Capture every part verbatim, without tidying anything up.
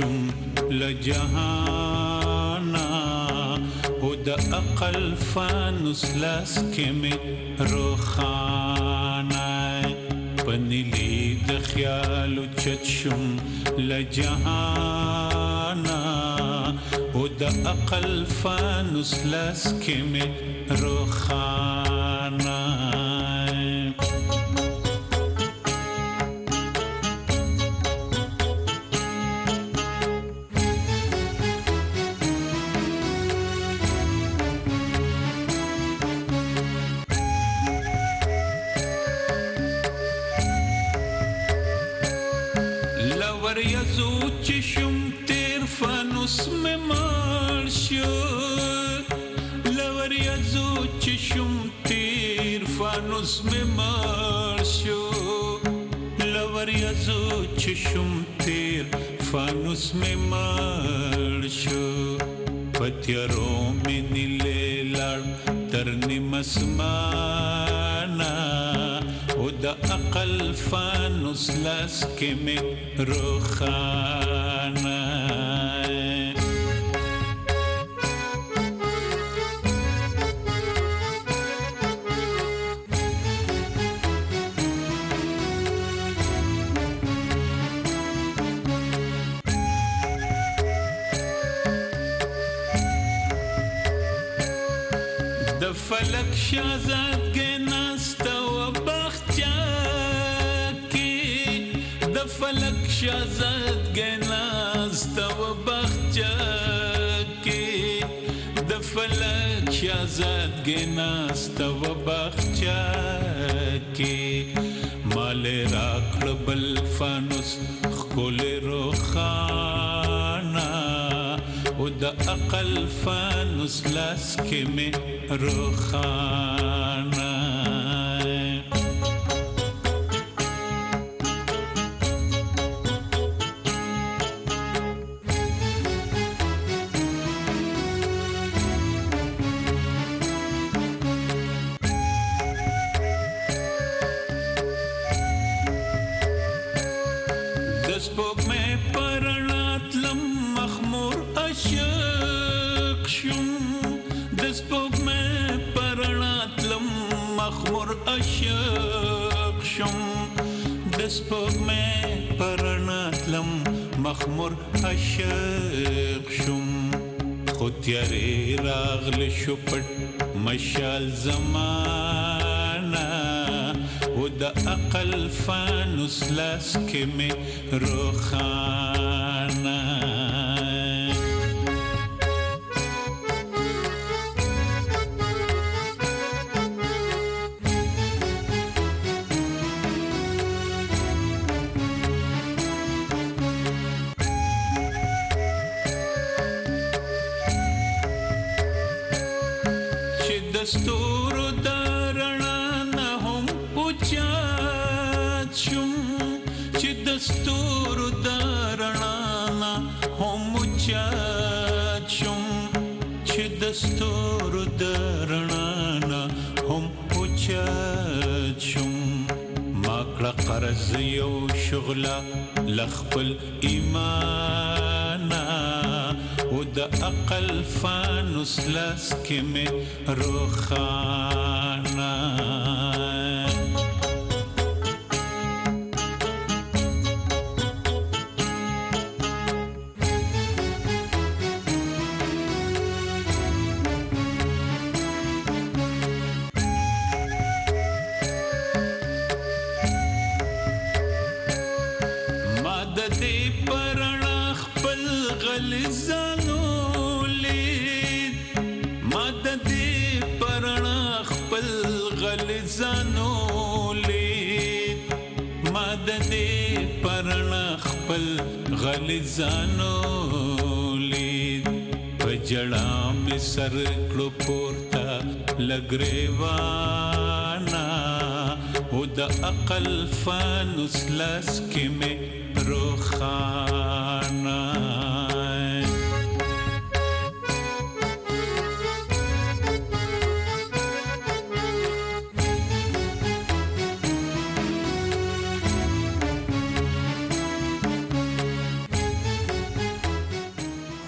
شم لجهانا او د عقل فانوس لاس کې مې روخانه پنیلی د خیالو چت شم لجهانا او د عقل فانوس لاس کې مې روخانه یزو چشم تیر فانوس میں مارشو لور یزو چشم تیر فانوس میں مارشو لور یزو چشم تیر فانوس میں مارشو پتیارو میں نیلے لڑ ترنی مسمانا او د عقل فانوس لاس کې مې روخانه د فلک شازاد کې ناسته و فلک شازاد گناست و بخچا کی د فلک شازاد گناست و بخچا کی مال راکړ بل فانوس خول روخانا او د عقل فانوس لاس کې مې روخانا سپوږ مې پرناتلم مخمور عاشق شم د سپوږ مې پرناتلم مخمور عاشق شم د سپوږ مې پرناتلم مخمور عاشق شم خو تیارې راغلې شو پټ مشال زمانه او د عقل فانوس لاس کې مې روخانه چې دستورو دارنا نه هم اوچات شم چې دستورو دارنا نه هم اوچات شم چې دستورو دارنا نه هم اوچات شم ما کړه قرض یو شغله لخپل ایمانا او د عقل فانوس لاس کې مې روخانه ما د دې پرنا خپل غلزانو لید ما د دې پرنا خپل غلزانو لید ما د دې پرنا خپل غلزانو لید په جړا مې سر کړو پورته لګریوانا او د عقل فانوس لاس کې مې روخانه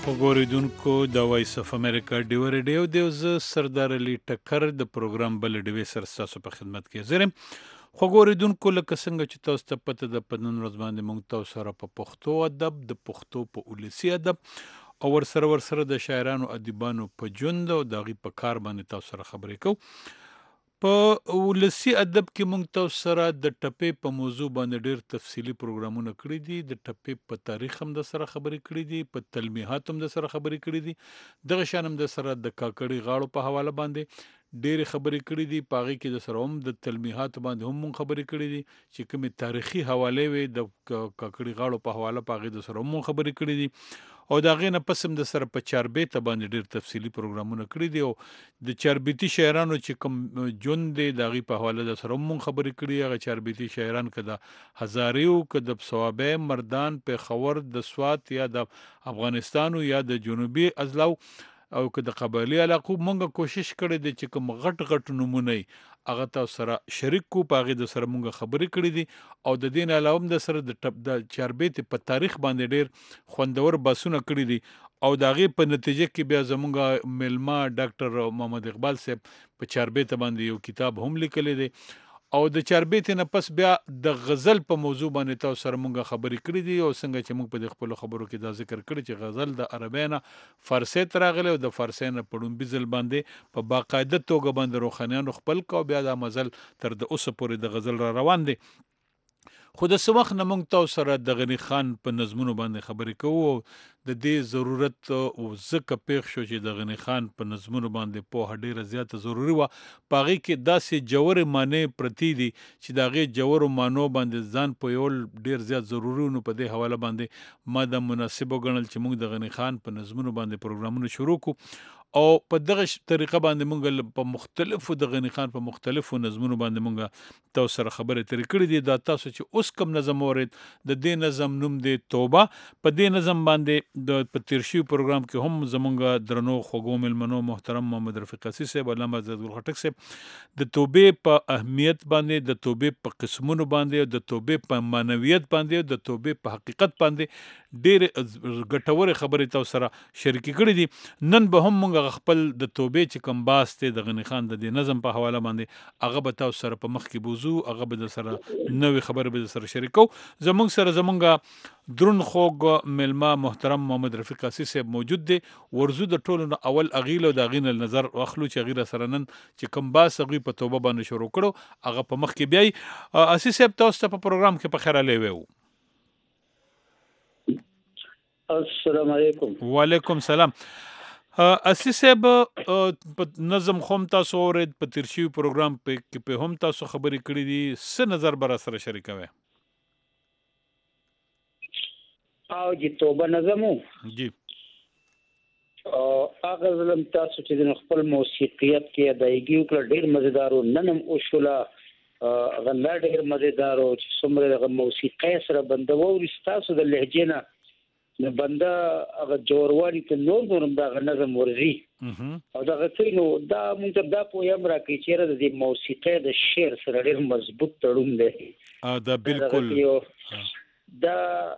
وګوریدونکو د وایس اف امریکا ډیو ریډیو دیو ز سردار علي ټکر د پروګرام بل ډیوي سر تاسو په خدمت کې زرم خو ګوریدونکو لکه څنګه چې تاسو ته پته د پنن ورځ باندې مونږ تاسو سره په پښتو ادب د پښتو په ولسی ادب او ور سره ور سره د شاعرانو ادیبانو په ژوند او دغه په کار باندې تاسو سره خبرې کوو. په ولسی ادب کې مونږ تاسو سره د ټپې په موضوع باندې ډېر تفصیلی پروګرامونه کړی دي، د ټپې په تاریخ هم د سره خبرې کړې دي، په تلمیحات هم د سره خبرې کړې دي، دغه شان هم د سره د کاکړي غاړو په حواله باندې ډېرې خبرې کړې دي. په هغې کې د سره هم د تلمیحات باندې هم مونږ خبرې کړې دي چې کومې تاریخي حوالې وي د کاکړي غاړو په حواله په هغې د سره هم مونږ خبرې کړې دي او د هغې نه پس هم د سره په چاربیته باندې ډېر تفصیلي پروګرامونه کړي دي او د چاربیتي شاعرانو چې کوم ژوند دی د هغې په حواله د سره هم مونږ خبرې کړي. هغه چاربیتي شاعران که د هزاریو که د صوابۍ مردان پېښور د سوات یا د افغانستانو یا د جنوبي اضلاعو او که د قبایلي علاقو مونږ کوشش کړی دی چې کوم غټ غټ نومونه یې هغه تاسو سره شریک کو، په هغې د سره مونږ خبرې کړي دي او د دې نه علاوه هم د سره د ټپ د چاربیتې په تاریخ باندې ډېر خوندور بحثونه کړي دي او د هغې په نتیجه کې بیا زمونږ میلمه ډاکټر محمد اقبال صاحب په چاربیته باندې یو کتاب هم لیکلی دی او د چاربیتې نه پس بیا د غزل په موضوع باندې تاسو سره مونږ خبرې کړي دي او څنګه چې مونږ په دې خپلو خبرو کې دا ذکر کړي چې غزل د عربۍ نه فارسۍ ته راغلی او د فارسۍ نه په ړومبي ځل باندې په باقاعده توګه باندې روښانیانو خپل کو بیا دا مزل تر د اوسه پورې د غزل را روان دی. خو د څه وخت نه مونږ تاسو سره د غني خان په نظمونو باندې خبرې کوو او د دې ضرورت ځکه پېښ شو چې د غني خان په نظمونو باندې پوهه ډېره زیاته ضروري وه. په هغې کې داسې ژورې معنی پرتې دي چې د هغې ژورو معنو باندې ځان پوهول ډېر زیات ضروري و. نو په دې حواله باندې ما دا مناسب وګڼل چې مونږ د غني خان په نظمونو باندې پروګرامونه شروع کړو او په دغه طریقه باندې مونږ په مختلفو د غني خان په مختلفو نظمونو باندې مونږ تاسو سره خبرې ترې کړې دي. دا تاسو چې اوس کوم نظم اورید د دې نظم نوم دی توبه. په دې نظم باندې د په تیر شوي پروګرام کې هم زمونږ درنو خوږو مېلمنو محترم محمد رفیق قاسي صاحب، علامه عزت ګل خټک صاحب د توبې په اهمیت باندې، د توبې په قسمونو باندې، د توبې په معنویت باندې، د توبې په حقیقت باندې ډېرې ګټورې خبرې تاسو سره شریکې کړي دي. نن به هم مونږ خپل د توبې چې کوم باس دی د غني خان د دې نظم په حواله باندې هغه به تاسو سره په مخ کې بوزو، هغه به د سره نوې خبرې به د سره شریکو. زمونږ سره زمونږ درون خوږ میلمه محترم محمد رفیق قاسي صاحب موجود دی. ورزو د ټولو نه اول هغې له د هغې نه نظر واخلو چې هغې را سره نن چې کوم باس هغوی په توبه باندې شروع کړو هغه په مخ کې بیایي. قاسي صاحب تاسو ته په پروګرام کې په خیر راغلی ویو. السلام علیکم. وعلیکم سلام. اصلي صاحب په نظم خو هم تاسو اورید، په تیر شوي پروګرام کې په هم تاسو خبرې کړي دي، څه نظر به را سره شریکوئ؟ او چې توبه نظم و جی هغه ظلم تاسو چې د خپل موسیقیت کې ادایګي وکړه ډېر مزیدار و. نن هم وشوله هغه لا ډېر مزیدار و چې څومره دغه موسیقۍ سره بنده واوري ستاسو د لهجې نه د بنده هغه جوړوالي ته نور نور هم دغه نظم ورځي او دغه څه نو دا مونږ ته دا پوهه هم راکوي چې یاره د دې موسیقۍ د شعر سره ډېر مضبوط تړون دی. دا بالکل دا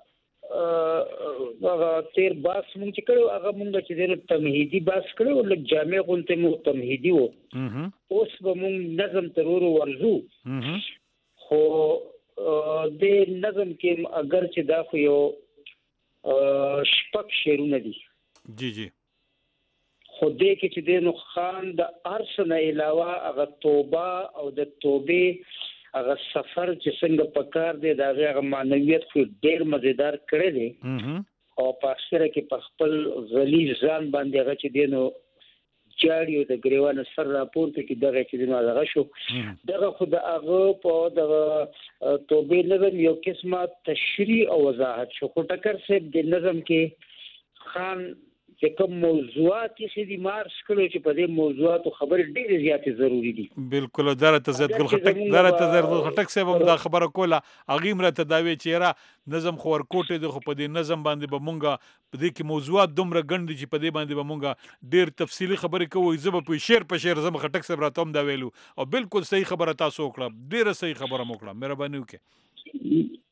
هغه تیر باس مونږ چې کړو هغه مونږ چې ډېر تمهیدي باس کړو، لږ جامع غوندې مو تمهیدي و. اوس به مونږ نظم تر ورو ورځو خو د نظم کې اگر چې دا خو یو شپږ شعرونه دي جی جی خو دې کې چې د نو خان د هر څه نه علاوه هغه توبه او د توبې هغه سفر چې څنګه پکار دی د هغې هغه معنویت خو ډېر مزیدار کړی دی او په اخره کې په خپل غلیظ ځان باندې هغه چې دی نو جاړي او د ګریوانه سر راپورته کې دغه چې دی نو دغه شو دغه خو د هغه په دغه توبې نظم یو قسمه تشریح او وضاحت شو. خو ټکر صاحب د نظم کې خان چې کوم موضوعات یې دي مارس کړو چې په دې موضوعاتو خبرې ډېرې زیاتې ضروري دي. بالکل. دا راته عزت ګل خټک دا راته عزت ګل خټک صاحب هم دا خبره کوله، هغې هم راته دا وی چې یاره نظم خو ورکوټی دی خو په دې نظم باندې به مونږ په دې کې موضوعات دومره ګڼ دي چې په دې باندې به مونږ ډېر تفصیلي خبرې کوو. زه به په شعر په شعر زه به خټک صاحب راته هم دا ویلو او بالکل صحیح خبره تاسو وکړه، ډېره صحیح خبره مو وکړه، مهرباني وکړئ.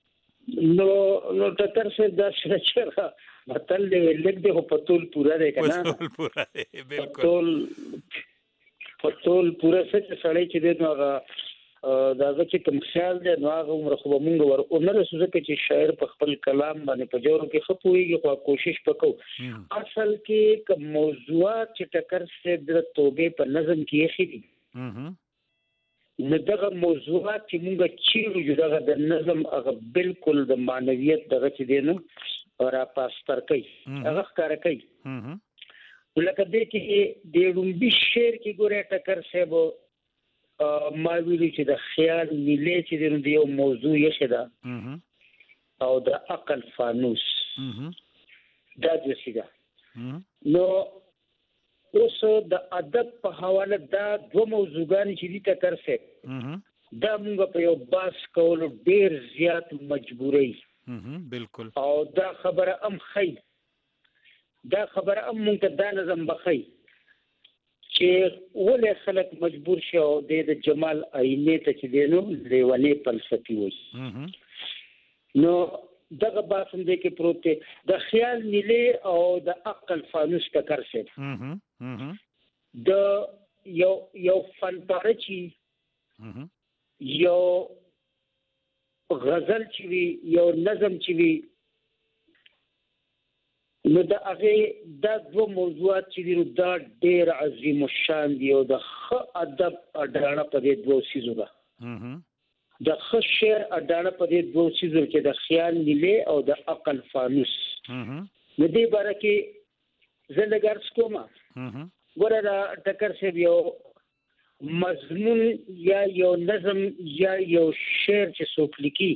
نو نو ټکر سے دا شچرا متل لګ دی په ټول پورا دی کنه ټول پورا دی بالکل ټول په ټول پورا څه سړی چې دی نو هغه دا چې کوم خیال دی نو هغه عمر خو مونږ ور عمر سوزه کې چې شاعر په خپل کلام باندې په جوړو کې خپويږي خو کوشش وکړو اصل کې کوم موضوعات چې ټکر سے د توبې په نظم کې خېدي نو دغه موضوعات چې موږ چیرې دغه د نظم هغه بالکل د معنویت دغه چې دی نو را پاستر کوي هغه ښکار کوي لکه دې کې د رومبي شعر کې ګوره ټکر صاحب ما ویلي چې د خیال نیلې چې دی نو د یو موضوع یې شته او د عقل فانوس دا د سیده نو اوس د ادب په حواله دا دوه موضوعګان چې دي ټکر صاحب دا موږ په یو باس کول ډیر زیات مجبوري بالکل او دا خبره ام خی دا خبره ام موږ دا نظم بخی چې ولې خلک مجبور شي او د جمال آینه ته چې دینو لیوانې فلسفي وي نو دغه باسم دې کې پروت دی د خیال نیلې او د عقل فانوس ټکر صاحب د یو یو فن پارچی یو غزل چې وی یو نظم چې وی نو دا هغه دا دوه موضوعات چې دي دا ډېر عظیم الشان دي او د خ ادب اډانه په دې دوه سيزو ده د خ شعر اډانه په دې دوه سيزو کې د خیال نیلې او د عقل فانوس نو دې باره کې زندګار سکوما ګوره دا ټکر سے یو مضمون یا یو نظم یا یو شعر چې څوک لیکي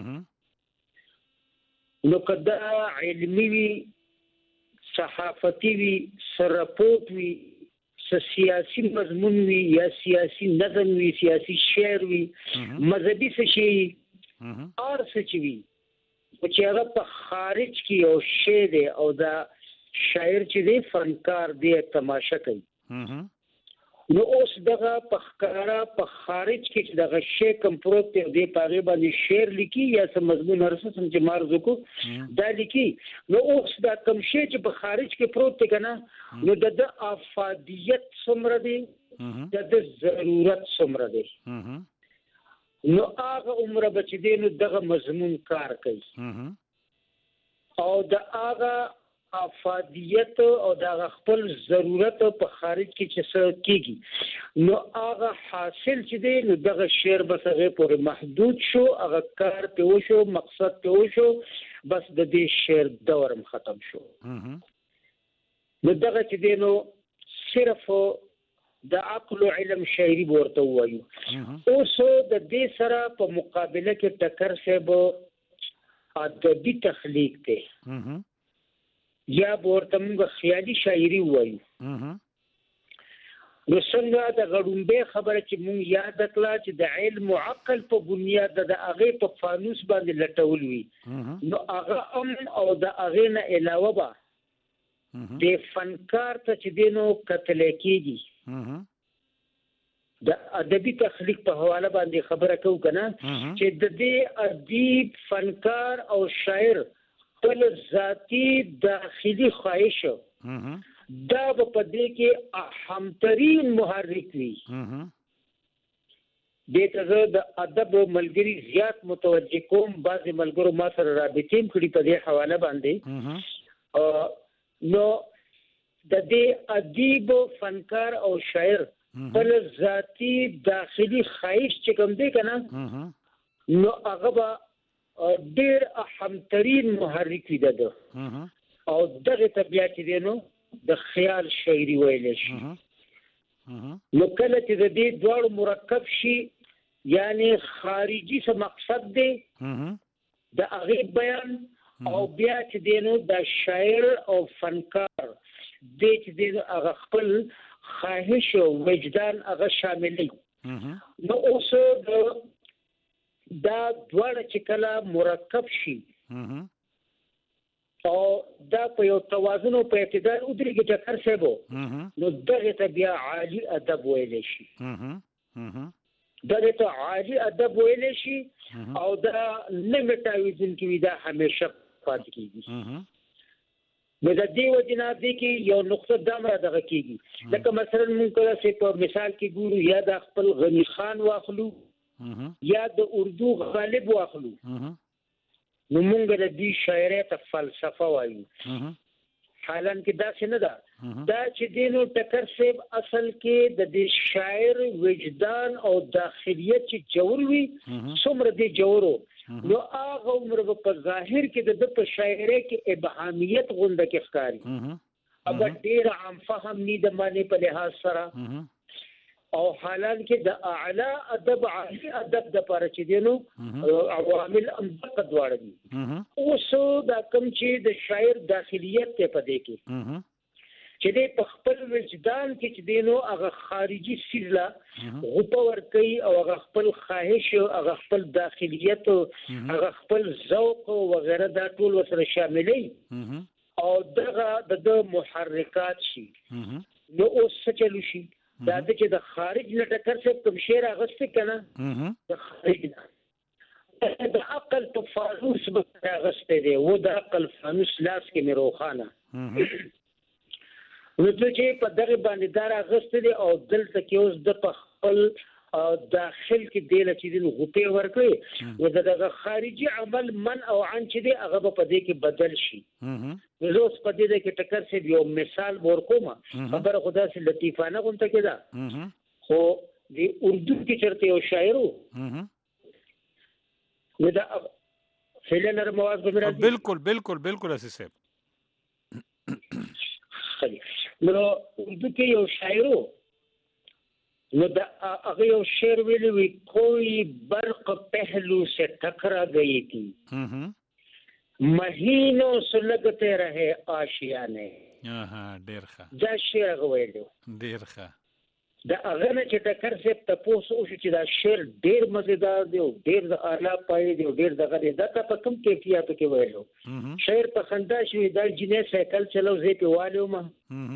نو کدا علمي وي صحافتي وي سرپوت وي سیاسي مضمون وي یا سیاسي نظم وي سیاسي شعر وي مذهبي څه شي اور څه چی وي چې هغه په خارج کې یو شی دی او دا شاعر چې دی فنکار دی تماشا کوي نو اوس دغه په ښکارا په خارج کې چې دغه شی کم پروت دی د پاغه باندې شعر لیکي یا سم مضمون ارسه سم چې مارزو کو دا لیکي نو اوس دا کم شی چې په خارج کې پروت دی کنه نو د افادیت څومره دی د ضرورت څومره دی نو هغه عمره بچ دی نو دغه مضمون کار کوي او د هغه افادیت او د خپل ضرورت په خارج کې چې څه کیږي نو هغه حاصل چې دی نو دغه شعر بس هغه پورې محدود شو هغه کار په وشو مقصد په وشو بس د دې شعر دورم ختم شو نو دغه چې دی نو صرف د عقل او علم شاعري ورته وایو اوس د دې سره په مقابله کې ټکر صاحب ادبي تخلیق دی یا ورته موږ خیالي شاعري وایو نو څنګه د غړومبه خبره چې موږ یاد کړه چې د علم او عقل په بنیاد د هغه په فانوس باندې لټول وي نو هغه ام او د هغه نه علاوه به د فنکار ته چې دینو قتل کېږي د ادبي تخلیق په حواله باندې خبره کوو کنه چې د دې ادیب فنکار او شاعر خپل ذاتی داخلي خواهش دا په دې کې اهمترین محرک وي د ته د ادب ملګری زیات متوجه کوم بعضی ملګرو ما سره رابطې کړي په دې حواله باندې نو د دې ادیب فنکار او شاعر خپل ذاتی داخلي خواهش چې کوم دی کنه نو هغه ډیر اهمترین محرک دی ده او دغه طبيعت دی نو د خیال شاعري ویل شي نو کله چې د دې دوه مرکب شي یعنی خارجي څه مقصد دی د هغه بیان او بیا چې دی نو د شاعر او فنکار د چې هغه خپل خواهش او وجدان هغه شاملي نو اوس د دا دواړه چې کله مرکب شي او دا په یو توازن او په اعتدال ودرېږي ټکر صاحب نو دغه ته بیا عالی ادب ویل شي دا ته عالی ادب ویل شي او دا نه مټاویدونکي وي، دا همیشه پاتې کیږي. نو د دې وجه نه دی کې یو نقطه دا هم را دغه کېږي، لکه مثلا موږ کله چې په مثال کې ګورو یا د خپل غني خان واخلو یا د اردو غالب واخلو، نو موږ د دې شاعرۍ ته فلسفه وایو، حالان کې داسې نه ده. دا چې دینو ټکر صاحب اصل کې د دې شاعر وجدان او داخلیت چې جوړ وي څومره دې جوړو، نو هغه عمر په ظاهر کې د په شاعرۍ کې ابهامیت غونډه کې ښکاري، اگر ډیر عام فهم نه د معنی په لحاظ سره، او حالان کې د اعلی ادب عالی ادب د پاره چې دینو عوامل هم دغه دواړه دي. اوس دا کوم چې د شاعر داخلیت ته پدې کې چې د په خپل وجدان کې چې دینو هغه خارجي سیزلا غوپه ور کوي او هغه خپل خواهش او هغه خپل داخلیت او هغه خپل ذوق او وغیرہ دا ټول وسره شاملې او دغه د محرکات شي. نو اوس څه چلو شي دا چې د خارج نه ټکر څخه کوم شعر اغسته کنه د خارج نه د عقل په فانوس به اغسته دی، و د عقل فانوس لاس کې مې روخانه نو چې په دغه باندې دار اغسته دی او دلته کې اوس د په خپل داخل کې دی چې د غوپې ورکړي و دغه خارجي عمل من او عن چې دی هغه په دې کې بدل شي. نو اوس په دې کې ټکر څه یو مثال ورکوم، خبره خدا سي لطیفانه غونته کې ده، خو د اردو کې چرته یو شاعرو نو دا فعلا نر مواز به راځي. بالکل بالکل بالکل اسی صاحب. نو اردو کې یو شاعرو نو دا هغه یو شعر ویلی وی کوئی برق پہلو سے ٹکرا گئی تھی مہینوں سے لگتے رہے آشیانے. ډیر ښه دا شعر هغه ویلو، ډیر ښه. دا هغه نه چې ټکر صاحب تاسو او چې دا شعر ډیر مزیدار دی او ډیر د اعلی پای دی او ډیر دغه دی، دا په کوم کیفیت کې ویلو شعر په خندا شوی دا جنې سایکل چلو زه په والو ما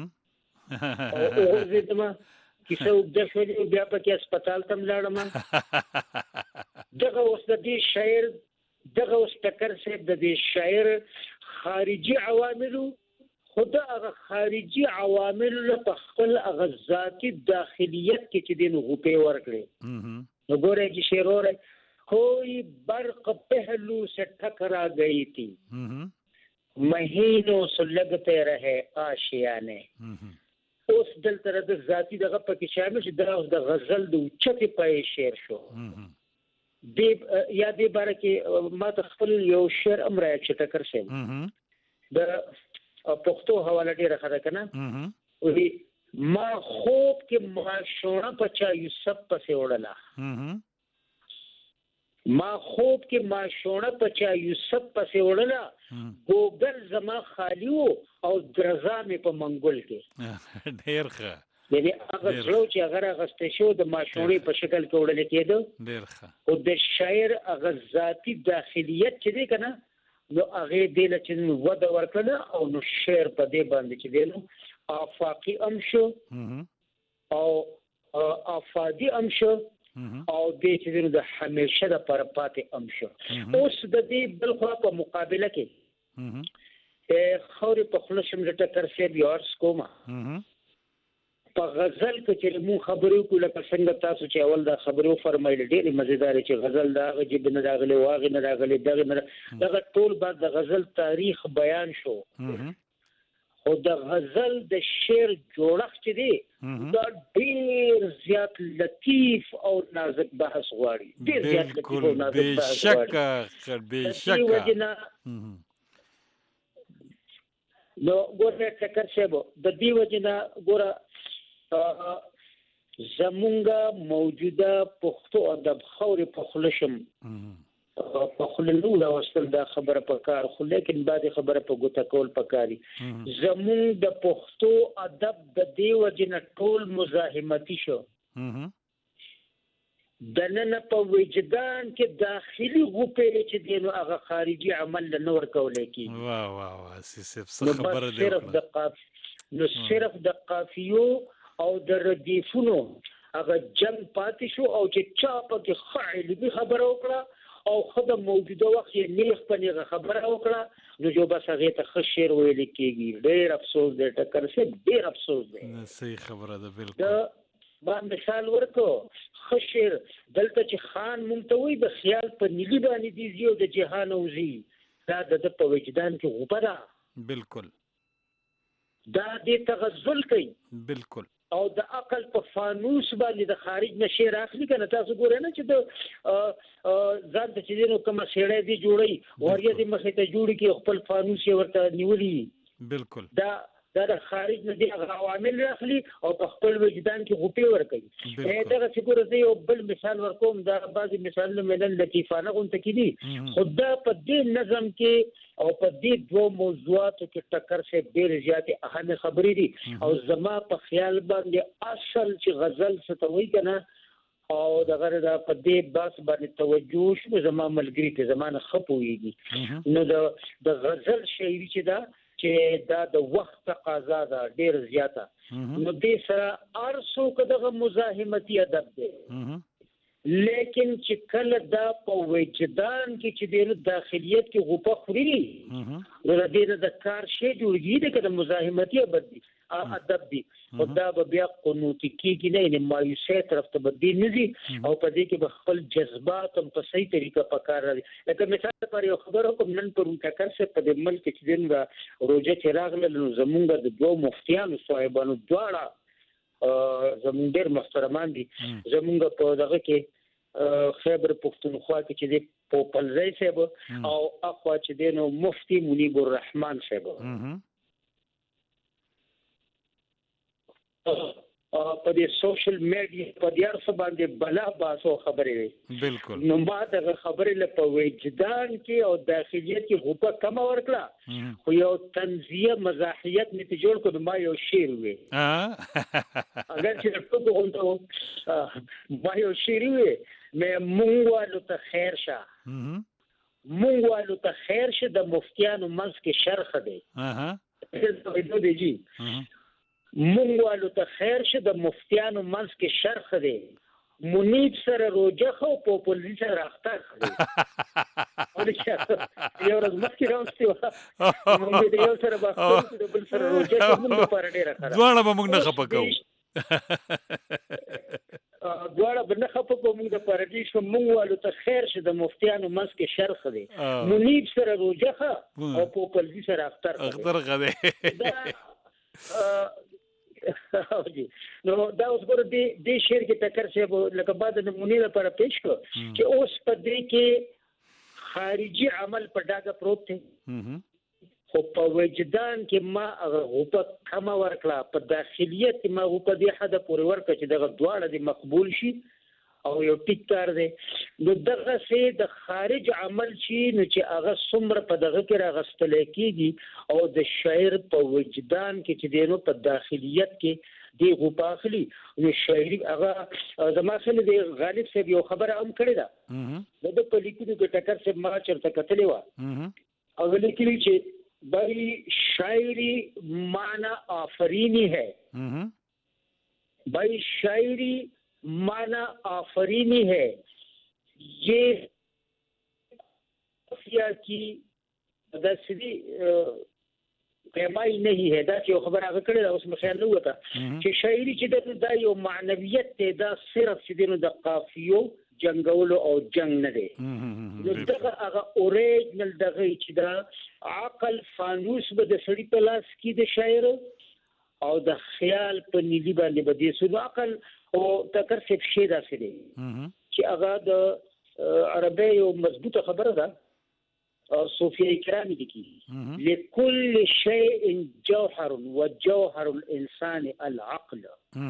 او زه دما کیسه د شوی بیا په کې هسپتال تم لاړم. دغه اوس د دې شاعر دغه اوس ټکر صاحب د دې شاعر خارجي عواملو خدا هغه خارجي عوامل له خپل هغه ذاتي داخلیت کې چې دین غوپې ورکړي. نو ګوره چې شعر وره کوئی برق پہلو سے ٹکرا گئی تھی مہینوں سے لگتے رہے آشیانے. اوس دلته د ذاتی دغه پکې شامل شي، دا اوس د غزل د اوچتې پای شعر شو. دی یا دی باره کې ما ته خپل یو شعر هم راځي چې ټکر شي د پښتو حواله ډیره ښه ده کنه، وی ما خوب کې معاشونه پچا یوسف پسې وړله، ما خوب کې معاشونه پچا یوسف پسې وړله، ګوګل زما خالی وو او درزا مې په منګول کې. ډیر ښه. یعنی هغه څلو چې هغه غسته شو د معاشونې په شکل کې وړل کېده. ډیر ښه. او د شاعر هغه ذاتی داخلیت چې دی کنه نو هغه دې له چې وده ورکړه او نو شعر په دې باندې چې دی نو افاقي ام شو او افادي ام شو او دې چې د همیشه د پر پاتې ام شو. اوس د دې بل خوا په مقابله کې خوري په خلشم د ټکر سیب یارس کومه په غزل کې چې مو خبرو کوله په څنګه تاسو چې اول دا خبرو فرمایل ډېر مزیدار چې غزل دا غجب نه راغلی واغ نه راغلی دغه نه دغه ټول بعد د غزل تاریخ بیان شو. خو د غزل د شعر جوړښت چې دی دا ډېر زیات لطیف او نازک بحث غواړي، ډېر زیات لطیف او نازک بحث غواړي. بشکه نو ګوره ټکر شیبو د دې وجنه ګوره زمونږه موجوده پښتو ادب خوري په خلشم په خللو دا وستل دا خبره په کار، خو لیکن بعد خبره په ګوته کول پکاري. زمونږ د پښتو ادب د دې وجنه ټول مزاحمتي شو، د نن په وجدان کې داخلي غوپې چې دینو هغه خارجي عمل نه ورکول کی. واه واه واه څه خبره ده. صرف د قاف نو صرف د قافیو او د ردیفونو هغه جنگ پاتې شو او چې چا پکې ښه علمي خبره وکړه او خدای موجوده وخت یې نیغ په نیغه خبره وکړه نو جو بس هغه ته ښه شعر ویل کېږي. ډېر افسوس دی ټکر صاحب، ډېر افسوس دی. صحیح خبره ده بالکل. ما مثال ورکو ښه شعر دلته چې خان مونږ ته وایي د خیال په نیلي باندې دي ځي او د جهان اوزي، دا د ده په وجدان کې غوپه ده. بالکل. دا دې تغزل کوي. بالکل. او د عقل په فانوس باندې د خارج نه شعر اخلي کنه. تاسو ګورئ نه چې د ځان ته چې نو کومه سیړې دی جوړي وریا دې مخې ته جوړي کې خپل فانوس یې ورته نیولي. بالکل. دا دا د خارج نه دی هغه عوامل اخلي او په خپل وجدان کې غوپې ورکوي. دا چې ګورئ زه یو بل مثال ورکوم، دا بعضې مثالونه مې نن لطیفانه غونته کې دي، خو دا په دې نظم کې او په دې دوه موضوعاتو کې ټکر صاحب ډېرې زیاتې اهمې خبرې دي. او زما په خیال باندې اصل چې غزل څه ته وایي که نه او دغه دا په دې بحث باندې توجه شو، زما ملګري ته زما نه ښه پوهېږي. نو د غزل شاعري چې ده چې دا د وخت تقاضا ده ډېر زیاته، نو دې سره هر څوک دغه مزاحمتي ادب دی، لیکن چې کله دا په وجدان کې چې د داخلیت کې غوپه خوري نو د دې د کار شی جوړېږي که د مزاحمتي ادب دی ادب دی خو دا به بیا قنوطي کېږي نه، یعنې مایوسۍ طرف ته به دې نه ځي او په دې کې به خپل جذبات هم په صحیح طریقه په کار راځي. لکه مثال لپاره یو خبره وکړم، نن پر ټکر صاحب په دې ملک کې چې دین روژه چې راغله نو زمونږ د دوو مفتیانو صاحبانو دواړه زمونږ ډېر محترمان دي، زمونږ په دغه کې خیبر پښتونخوا کې چې دی پوپلزی صاحب او اخوا چې دی نو مفتی منیب الرحمن صاحب په دې سوشل میډیا په دې ارڅ باندې بلا باسو خبرې وي. بالکل. نو ما دغه خبرې له په وجدان کې او داخلیت کې غوپه کمه ورکړه، خو یو تنزیه مزاحیت مې ته جوړ کړ، ما یو شعر وی اگر چې ټکو غونډه ما یو شعر وی مې مونږ والو ته خیر شه، مونږ والو ته خیر شه د مفتیانو منځ کې شرخ دی. اها دی جی مونږ والو ته خیر شه د مفتیانو منځ کې شرخ دی، منیب سره روجه خو پوپلزي سره اختر دی. یو ورځ مخکې راوستې وه مونږ د یو سره باختر د بل سره روجه کوو، مونږ لپاره ډېره خراب دواړه به مونږ نه خفه کوو دواړه به نه خفه کوو مونږ دپاره ډېر شوه. مونږ والو ته خیر شه د مفتیانو منځ کې شرخ دی، منیب سره روجه ښه او پوپلزي سره اختر اختر ښه دی. نو دا اوس ګوره دې شعر کې ټکر صاحب لکه بعد نمونې لپاره پیش کړو چې اوس په دې کې خارجي عمل په ډاګه پروت دی، خو په وجدان کې ما هغه غوپه کمه ورکړه، په داخلیت کې ما غوپه دې حده پورې ورکړه چې دغه دواړه دې مقبول شي او یو ټیک کار دی. نو دغسې د خارج عمل چې نو چې هغه څومره په دغه کې راغستلی کېږي او د شاعر په وجدان کې چې دی نو په داخلیت کې دی غوپه اخلي نو شاعري هغه زما خیال دی غالب صاحب یو خبره هم کړې ده د ده په لیکنو کې ټکر صاحب ما چېرته کتلې وه او لیکلي چې بھائی شاعری معنی آفرینی ہے، بھائی شاعری معنی آفرینی ہے، یہ کی دسری پیمائی نہیں ہے. دا چې یو خبر هغه کړې ده اوس مې خیال نه وته چې شاعري چې ده دا یو معنویت دی، دا صرف چې دی نو د قافیو جنګولو او جنګ نه دی. نو دغه هغه اوریجنل دغه چې دا عقل فانوس به د سړي په لاس کې د شاعر او د خیال په نیلي باندې به دې سو عقل او ټکر صاحب شی داسې دی چې هغه د عربی یو مضبوطه خبره ده صوفیه کرام لیکي لكل شيء جوهر وجوهر الانسان العقل،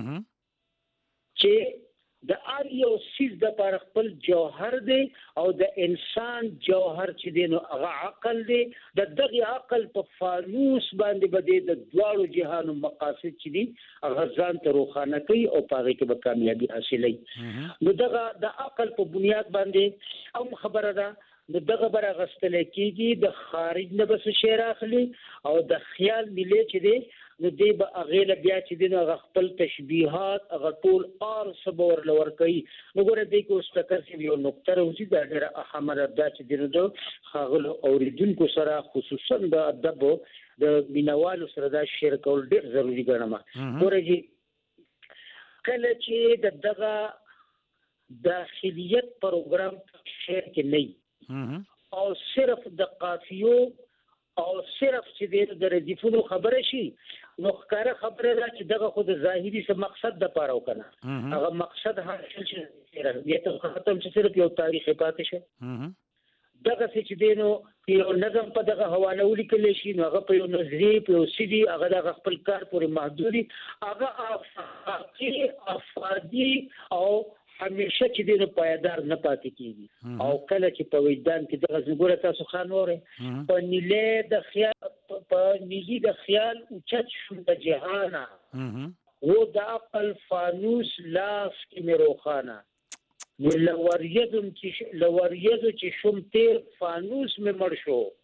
چې د هر یو څیز دپاره خپل جوهر دی او د انسان جوهر چې دی نو هغه عقل دی. د دغې عقل په فانوس باندې به دی د دواړو جهانو مقاصد چې دي هغه ځان ته روښانه کوي او په هغې کې به کامیابي حاصلوي. نو دغه د عقل په بنیاد باندې هم خبره ده، نو دغه به راغستلی کېږي، د خارج نه به څه شی راخلي او د خیال میلې چې دی نو دی به هغه له بیا چې دین هغه خپل تشبیهات هغه ټول ار صبر لور کوي نو ګوره دی کو ستکر یو نقطه راوځي دا ډېر اهمه ده چې دین د خاغلو اوریدونکو سره خصوصا د ادب د مینوالو سره دا شیر کول ډېر ضروری ګڼم ګوره جی کله چې د دغه داخلیت پروګرام شیر کې نه او صرف د قافیو او صرف چې د ردیفونو خبره شي نو ښکاره خبره ده چې دغه خو د ظاهري څه مقصد د پاره وکنه هغه مقصد حاصل شي یا ته ختم چې صرف یو تاریخ پاتې شي دغه چې دینو یو نظم په دغه حواله ولیکل شي نو هغه په یو نظریه په یو سیدي هغه د خپل کار پورې محدودي هغه افاقي افادي او همیشه چې دینو پایدار نه پاتې کیږي او کله چې په وجدان کې دغه زګوره تاسو خان وره په نیله د خیال په نیلی د خیال اوچت شو د جهانا و د عقل فانوس لاس کې مې روخانه نو لوریدم چې لوریدو چې شوم تیر فانوس مې مړ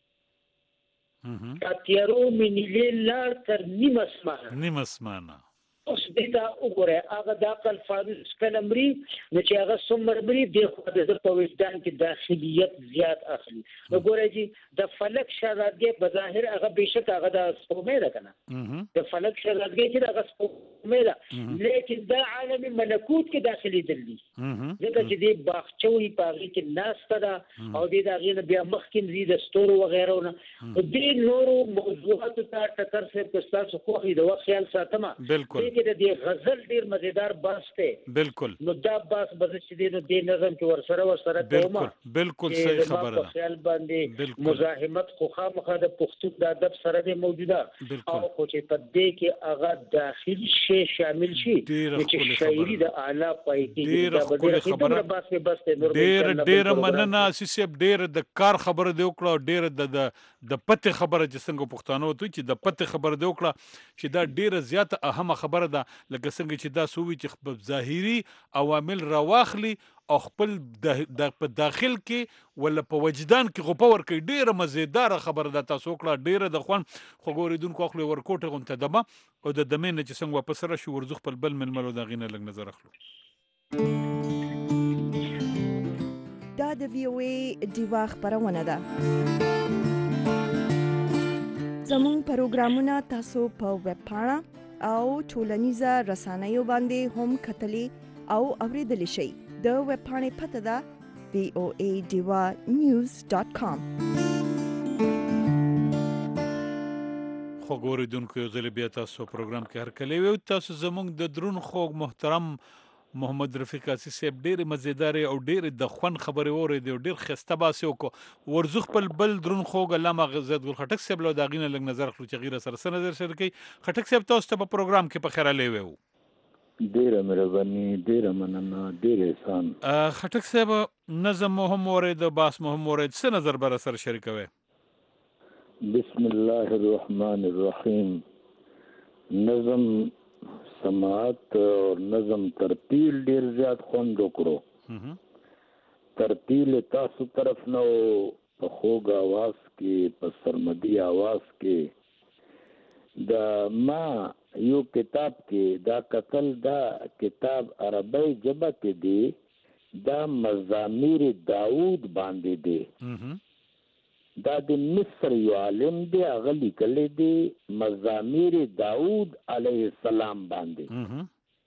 شو تیارو مې نیله لار تر نیم اسمانه نیم اسمانه اوس دې دا وګوره هغه د عقل فانوس کلمري نو چې هغه څومره مري د خو د په وجدان کې داخليت زیات اخلي نو ګوره جی د فلک شرادګي په ظاهر هغه بهشک هغه د سپومې ده کنه د فلک شرادګي چې هغه سپومې ده لیکن دا عالم ملکوت کې داخلي دلی ځکه چې دې باغچوي پاغي کې ناس ده او دې دا غینه بیا مخکې زی د ستورو وغیرہ نه دې نورو موضوعات ته ټکر سره تاسو خو د وخت خیال ساتمه بالکل کې د دې غزل ډیر مزیدار باس ته بالکل نو دا باس بس چې دې نو دې نظم کې ور سره ور سره بالکل بالکل صحیح خبره ده خیال باندې مزاحمت خو خامخا د پښتو د ادب سره د موجوده او خو چې په دې کې هغه داخلي شی شامل شي چې شاعري د اعلی پای کې دا به خبره باس کې بس ته ډیر ډیر مننه اساسي ډیر د کار خبره دی وکړه ډیر د د پته خبره چې څنګه پښتانه وته چې د پته خبره دی وکړه چې دا ډیره زیاته اهمه خبره ده لکه څنګه چې دا سوي چې ظاهري عوامل راواخلي او خپل د په داخل کې ولا په وجدان کې غوپور کوي ډیره مزیدار خبره ده تاسو کړه ډیره د خوان خو ګوریدونکو خپل ورکوټه غونته دمه او د دمنه چې څنګه واپس را شو ورزخ په بل ململو دا غینه لګ نظر اخلو دا د وی او ای دیوا خبرونه ده زمون پروګرامونه تاسو په ویب پاڼه او ټولنیزه رسنیو باندې هم کتلی او اوریدلی شئ د ویب پاڼې پته ده وی او ای دیوا نیوز ډاټ کام خو ګوریدونکو یو ځل بیا تاسو پروګرام کې هر کله وي تاسو زمونږ د درون خوږ محترم محمد رفیق اسی صاحب ډېر مزیدار او ډېر د خوان خبرې اورېدې او ډېر ښایسته باسي وکړو ورزو خپل بل درون خوږ علامه عزت ګل خټک صاحب له دا غینه لږ نظر اخلو چې غیره سره سره نظر شریک کړي خټک صاحب تاسو ته په پروګرام کې په خیر علي وو ډېر مهرباني ډېر مننه ډېر احسان خټک صاحب نظم مهم اورید باس مهم اورید څه نظر بر سره شریکوي بسم الله الرحمن الرحیم نظم سماعت اور نظم ترتیل ډیر زیات خوند وکړو ترتیل تاسو طرف نو په خوږ आवाज کې په سرمدي आवाज کې دا ما یو کتاب کې دا قتل دا کتاب عربی ژبه کې دی دا مزامیر داوود باندې دی دا د مصر یو عالم دی هغه لیکلی دی مزامیر داود علیه السلام باندې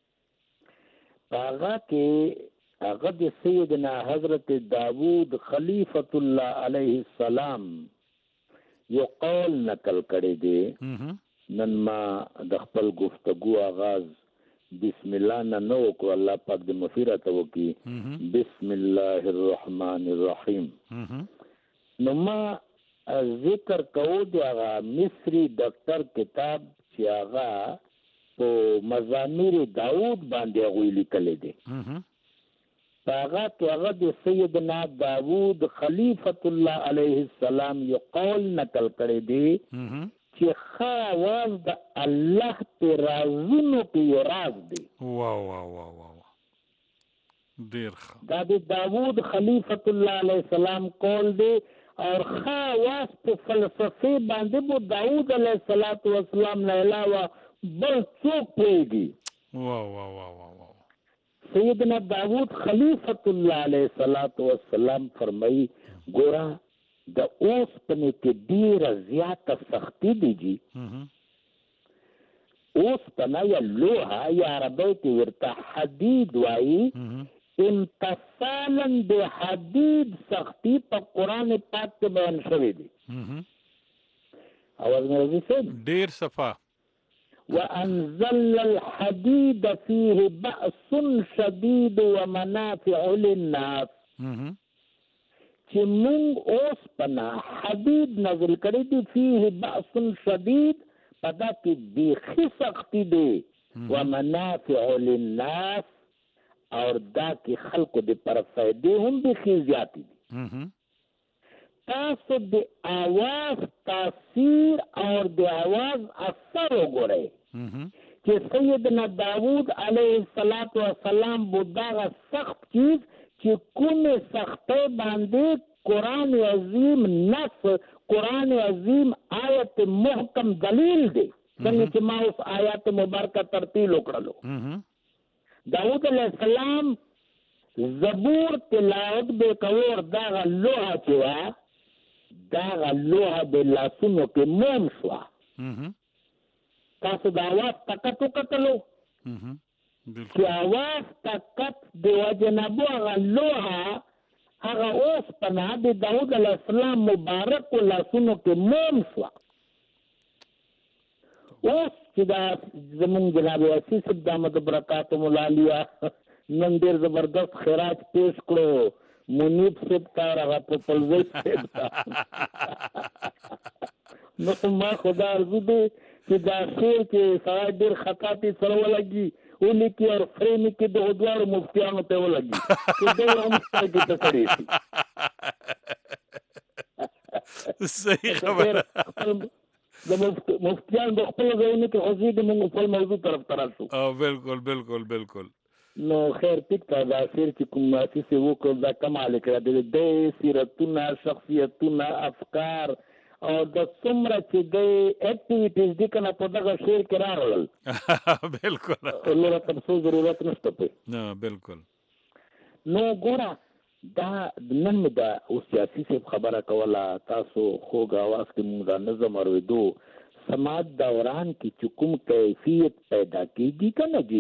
هغه کې هغه د سیدنا حضرت داود خلیفۃ الله علیه السلام یو قول نقل کړی دی نن ما د خپل گفتگو آغاز بسم الله نه نو کو الله پاک د مغفرت وکي بسم الله الرحمن الرحیم نو ما ذکر کوو دی هغه مصری ډاکټر کتاب چې هغه په مزامیر داود باندې هغوی لیکلی دی هغه کې هغه د سیدنا داود خلیفۃ الله علیه السلام یو قول نقل کړی دی چې ښه آواز د الله په رازونو کې یو راز دی واو واو واو واو ډیر ښه دا د داود خلیفۃ الله علیه السلام قول دی اور خاص په فلسفه باندې بو داوود علیه الصلاۃ والسلام نه علاوه بل څوک پوهیږي. وا وا وا وا وا سیدنا داوود خلیفۃ اللہ علیہ الصلوۃ والسلام فرمائی ګورا د اوس پنه کې ډیره زیاته سختی دیږي. اوس پنه یا لوها یا عربی کې ورته حدید وایي. امتصالا بحدید سختی په قرآن پاک کې بیان شوی دی. اواز مې راځي سم ډیر صفا. وانزل الحديد فيه بأس شديد ومنافع للناس. چې موږ اوس پنا حدید نازل کړی دی فيه بأس شديد پدا کې بیخي سختی دی ومنافع للناس اور دا کې خلقو د پر فائدې هم بیخي زیاتی دي. تاسو د آواز تاثیر اور د آواز اثر وګورئ چې سیدنا داوود علیه السلام بوداغه سخت چیز چې کومه سختۍ باندې قرآن عظیم نص قرآن عظیم آیت محکم دلیل دی څنګه چې ما اوس آیات مبارکه ترتیل وکړلو. داوود علیه السلام زبور تلاوت به کور داغه لوحه چې وا داغه لوحه د لاسونو کې موم شوه. تاسو د آواز طاقت وکتلو چې آواز طاقت د وجنبو هغه لوحه هغه اوس پناه د داود علیه السلام مبارک لاسونو کې موم شوه. اوس چې دا زمونږ جناب عاصي صاحب دامت برکاتهم العالیه نن ډېر زبردست خراج پیش کړو. منیب صاحب ته هغه پرپوزل صاحب ته نو ما خدا ارزو دی چې دا شعر چې سړی ډېر خطاطي سره ولګي ولیکي او فریم کې دغو دواړو مفتیانو ته ولګي چې دوی هم سره کې ته سړی شي. صحیح خبره. د مفتیان د خپل ځایونو کې خوځېږي موږ خپل موضوع طرف ته راشو. بالکل بالکل بالکل. نو خیر ټیک ته دا شعر چې کوم عاصي صاحب وکړ دا کمال کړی دی. د سیرتونه شخصیتونه افکار او د څومره چې د اکټیویټیز دي که نه په دغه شعر کې راغلل. بالکل نوره تفصیل ضرورت نشته پې. نه بالکل. نو ګوره دا نن مې دا اوس عاصي صاحب خبره کوله تاسو خوږ اواز کې موږ دا نظم اورېدو سماعت دوران کې چې کوم کیفیت پیدا کېږي که نه جي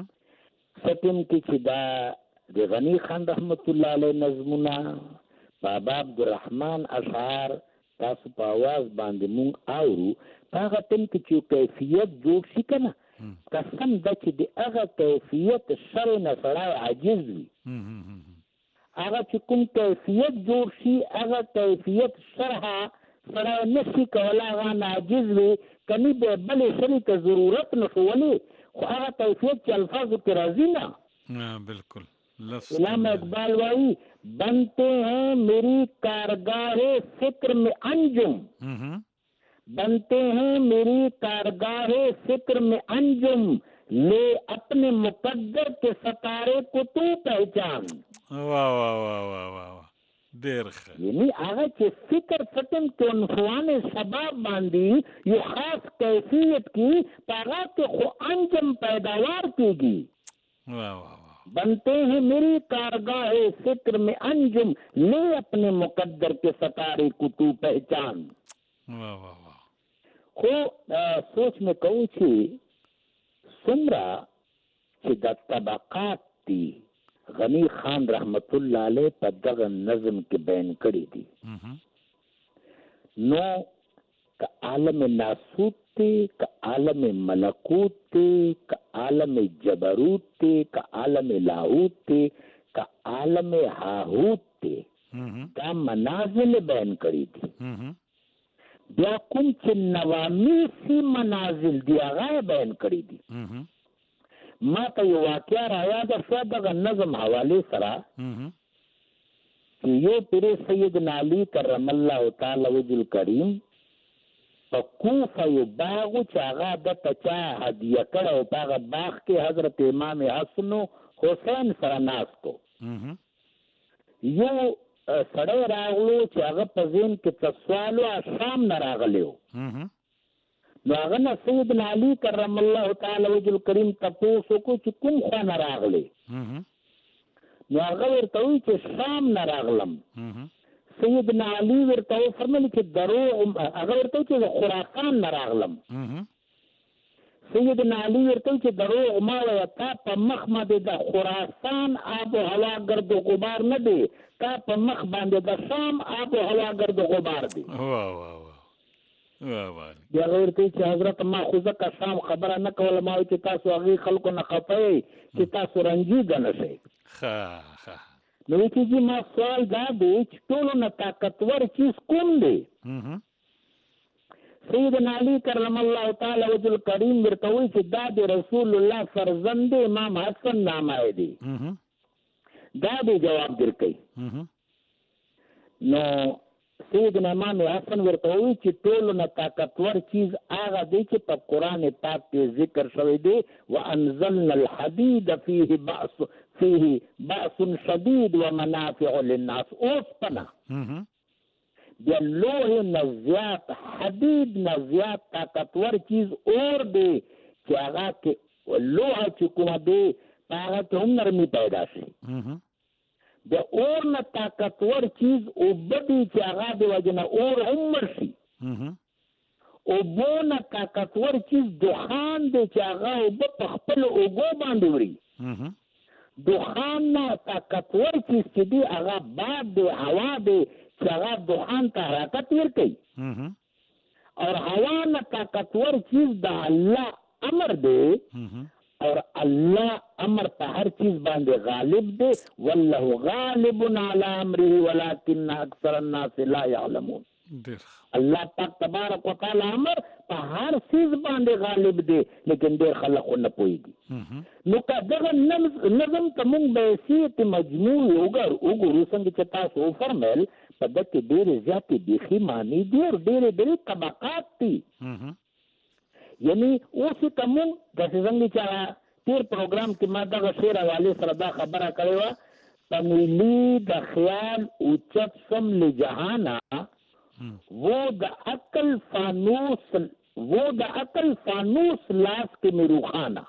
سټیم کې چې دا د غني خان رحمت الله علیه نظمونه بابا عبدالرحمن اشعار تاسو په اواز باندې مونږ اورو په هغه ټیم کې چې کیفیت جوړ شي که نه قسم ده چې د هغه کیفیت شر نه سړی عاجز وي. هغه چې کوم کیفیت جوړ شي هغه کیفیت شرحه سړی نشي کولی هغه عاجز وي کني به بلې شرې ته ضرورت نه شو ولې خو هغه کیفیت چې الفاظو کې راځي نه. بالکل. علامہ اقبال وائی بنتے ہیں میری کارگاہ فکر میں انجم بنتے ہیں میری کارگاہ فکر میں انجم لے اپنے مقدر کے ستارے کو تو پہچان. واہ واہ واہ واہ واہ ډېر ښه. یعنی هغه چې فکر فتن کې عنفوان شباب باندې یو خاص کیفیت کی په هغه کې خو انجم پیداوار کېږي. واہ واہ بنتے ہیں میری کارگاہ فکر میں انجم لے اپنے مقدر کے ستارے کو تو پہچان. واہ واہ واہ. خو سوچ میں کہوں چې څومره چې د طبقات دي غنی خان رحمت الله علیه په دغه نظم کې بیان کړی دي. نو که عالم ناسوت دی که عالم ملکوت دی که عالم جبروت دی که عالم لاهوت دی که عالم هاهوت دی دا منازل بیان کړی دي. بیا کوم چې نوامیسی منازل دی هغه بیان کړی دي. ما ته یو واقعه را یاده شوه دغه نظم حوالې سره چې یو پیر سیدنا علي کرم الله تعالی وجه الکریم په کوفه یو باغ و چې هغه دته چا هدیه کړی او په هغه باغ کې حضرت امام حسن حسین سره ناست و. یو سړی راغلو چې هغه په ذهن کې تسوالو شام نه راغلی و نو هغه نه سیدنا علي کرم الله تعالی وجه الکریم تپوس وکړو چې کوم خوا نه راغلی نو هغه ورته وایي چې شام نه راغلم سیدنا علي ورته وفرمایل چې دروغ هغه ورته وایي چې خراسان نه راغلم سیدنا علي ورته وایي چې دروغ ما وایه تا په مخ باندې د خراسان آب و هوا ګرد و غبار نه دی تا په مخ باندې د شام آب و هوا ګرد و غبار دی بیا هغه ورته وایي چې حضرت ما خو ځکه شام خبره نه کوله ما وایي چې تاسو هغې خلکو نه خفه یئ چې تاسو رنجیده نه شئ نو وایي چې جي ما سوال دا دی چې ټولو نه طاقتور چیز کوم دی سیدنا علی کرم الله تعالی وجه الکریم ورته وایي چې دا د رسول الله فرزند امام حسن نامه دی دا دی جواب درکوي نو سیدنا امام حسن ورته وایي چې ټولو نه طاقتور چیز هغه دی چې په قرآن پاک کې ذکر شوی دی وانزلنا الحدید فیه بأس فیه بأس شدید ومنافع للناس اوسپنه بیا لوح نه زیات حدید نه زیات طاقتور چیز اور دی چې هغه کې لوح چې کومه دی په هغه کې هم نرمي پیدا شي د اور نه طاقتور چیز اوبه دي چې هغه د وجې نه اور هم مړ شي اوبو نه طاقتور چیز دخان دی چې هغه اوبه په خپلو اوږو باندې وړي دخان نه طاقتور چیز چې دی هغه باد دی هوا دی چې هغه دخان ته حرکت ورکوي اور هوا نه طاقتور چیز د الله امر دی اور الله امر په هر چیز باندې غالب دی والله غالب علی امره ولكن اکثر الناس لا يعلمون الله پاک تبارک وتعالى امر په هر چیز باندې غالب دی لیکن ډېر خلک نه پوهیږي نو که دغه نظم ته موږ بحیثیت مجموع وګورو وګورو څنګه چې تاسو وفرمیل په ده کې ډېرې زیاتې بیخي معنی دي او ډېرې ډېرې طبقات دي یعنی اوس ته موږ داسې څنګه چې تیر پروګرام کې ما دغه شعر حوالې سره دا خبره کړې وه په نیلي د خیال اوچت سم له جهانه वो द अकल फानूस वो द अकल फानूस लास के मेरूखाना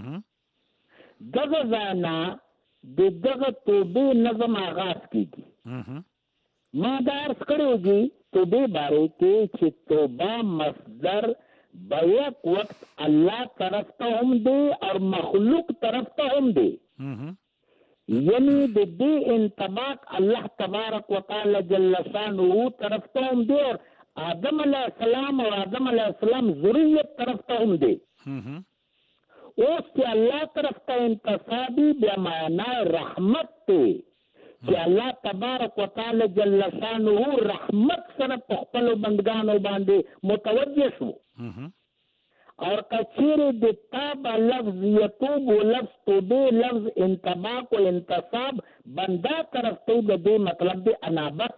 दगा जाना दे दगा तोबे नजम आगाज कीगी मादार करोगी तोबे बारे के कि तोबा मसदर बैक वक्त अल्लाह तरफ तो हम दे और मखलूक तरफ तो हम दे یعنی د دې انطباق الله تبارک وتعالى جل شانه طرف ته هم دی اور آدم علیه السلام اور آدم علیه السلام ذریت طرف ته هم دی اوس چې الله طرف ته انتصابي بیا معنا رحمت دی چې الله تبارک وتعالى جل شانه رحمت سره په خپلو بندګانو باندې متوجه شو اور کچیر د تاب لفظ یتوب و لفظ توبه لفظ انتباق و انتصاب بندا طرف تو د دې مطلب دی انابت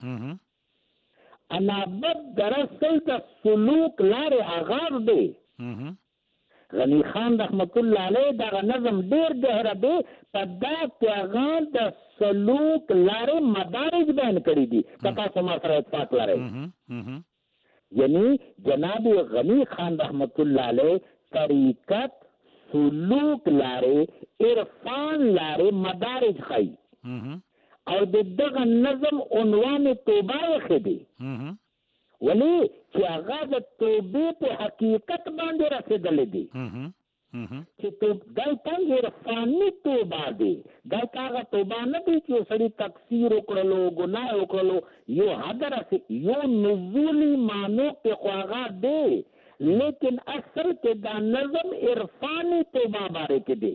انابت دراصل د سلوک لار آغاز دی غنی خان رحمت الله علیه دا نظم ډیر گہرا دی په دا پیغام د سلوک لار مدارج بیان کړی دي کتا سما سره اتفاق لري یعنی جناب غنی خان رحمت اللہ علیہ طریقت سلوک لارے عرفان لارے مدارج خائی اور دغه نظم عنوان توبه خدي ولی چې هغه د توبې په حقیقت باندې رسیدلې دي چې تو دای څنګه عرفاني توبه دی دا هغه توبه نه دی چې سړی تکفیر وکړلو ګناه وکړلو یو حاضر یو نزولی معنی په خواغه دی لیکن اصل کې دا نظم عرفاني توبه باره کې دی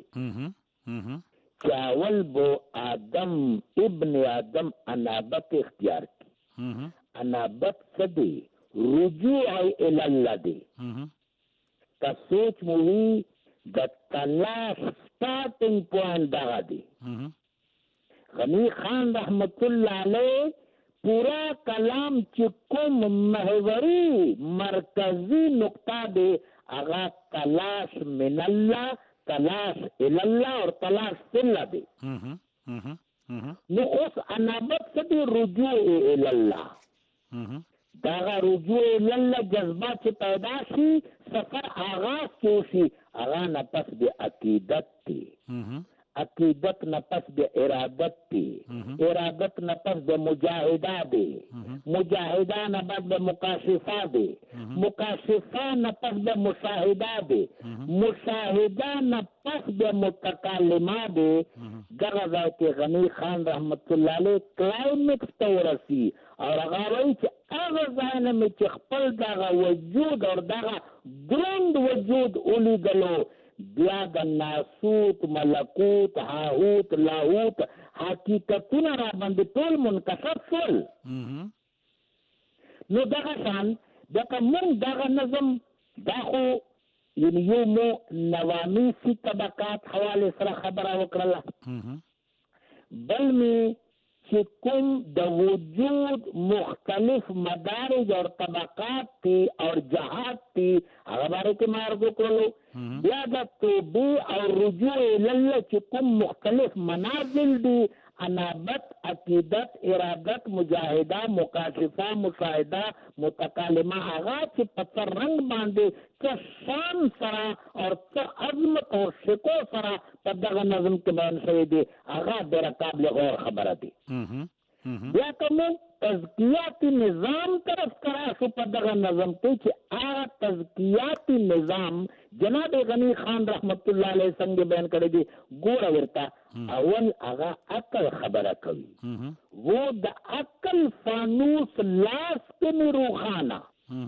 چاول بو آدم ابن آدم انابت اختیار کی انابت سدی رجوع الاللہ دی کا سوچ موی د تلاش سٹارٹنگ پوائنٹ دغه دی غنی خان رحمت الله علیه پورا کلام چې کوم محوري مرکزی نقطه دی هغه تلاش من الله تلاش الی الله اور تلاش فی الله دی نو اوس انابت څه دی؟ رجوع الی الله. دغه رجوع الی الله جذبه چې پیدا شي، سفر آغاز کې شي، هغه نه پس د عقیدت دی، عقیدت نه پس د ارادت دی، ارادت نه پس د مجاهده دی، مجاهده نه پس د مکاشفه دی، مکاشفه نه پس د مشاهده دی، مشاهده نه پس د متکلمه دی. دغه ځای کې غنی خان رحمت الله علیه کلایمکس ته ورسي او هغه وایي چې هغه ځای نه مې چې خپل دغه وجود او دغه دروند وجود ولیدلو، بیا د ناسوت، ملکوت، هاهوت، لاهوت حقیقتونه را باندې ټول منکشف شول. نو دغه شان دغه موږ دغه نظم دا خو یعنی یو مو نوامیسی طبقات حواله سره خبره وکړله، بل می چې کوم د وجود مختلف مدارج اور طبقات تی اور جهات تی هغه باره کې ما عرض وکړلو. بیا د توبې او رجوع الی چې کوم مختلف منازل دي، انابت، عقیدت، ارادت، مجاهده، مکاشفه، مشاهده، متکلمه، هغه چې په څه رنګ باندې څه شان سره او څه عظمت او شکو سره په دغه نظم کې بیان شوی دی، هغه ډېره قابل غور خبره دی. بیا که موږ تزکیاتی نظام طرف کرا شو په دغه نظم کې چې هغه تزکیاتی نظام جناب غنی خان رحمت الله علیه څنګه بیان کړی دی، ګوره ورته اول هغه عقل خبره کوي، وہ د عقل فانوس لاس کې مې روخانه.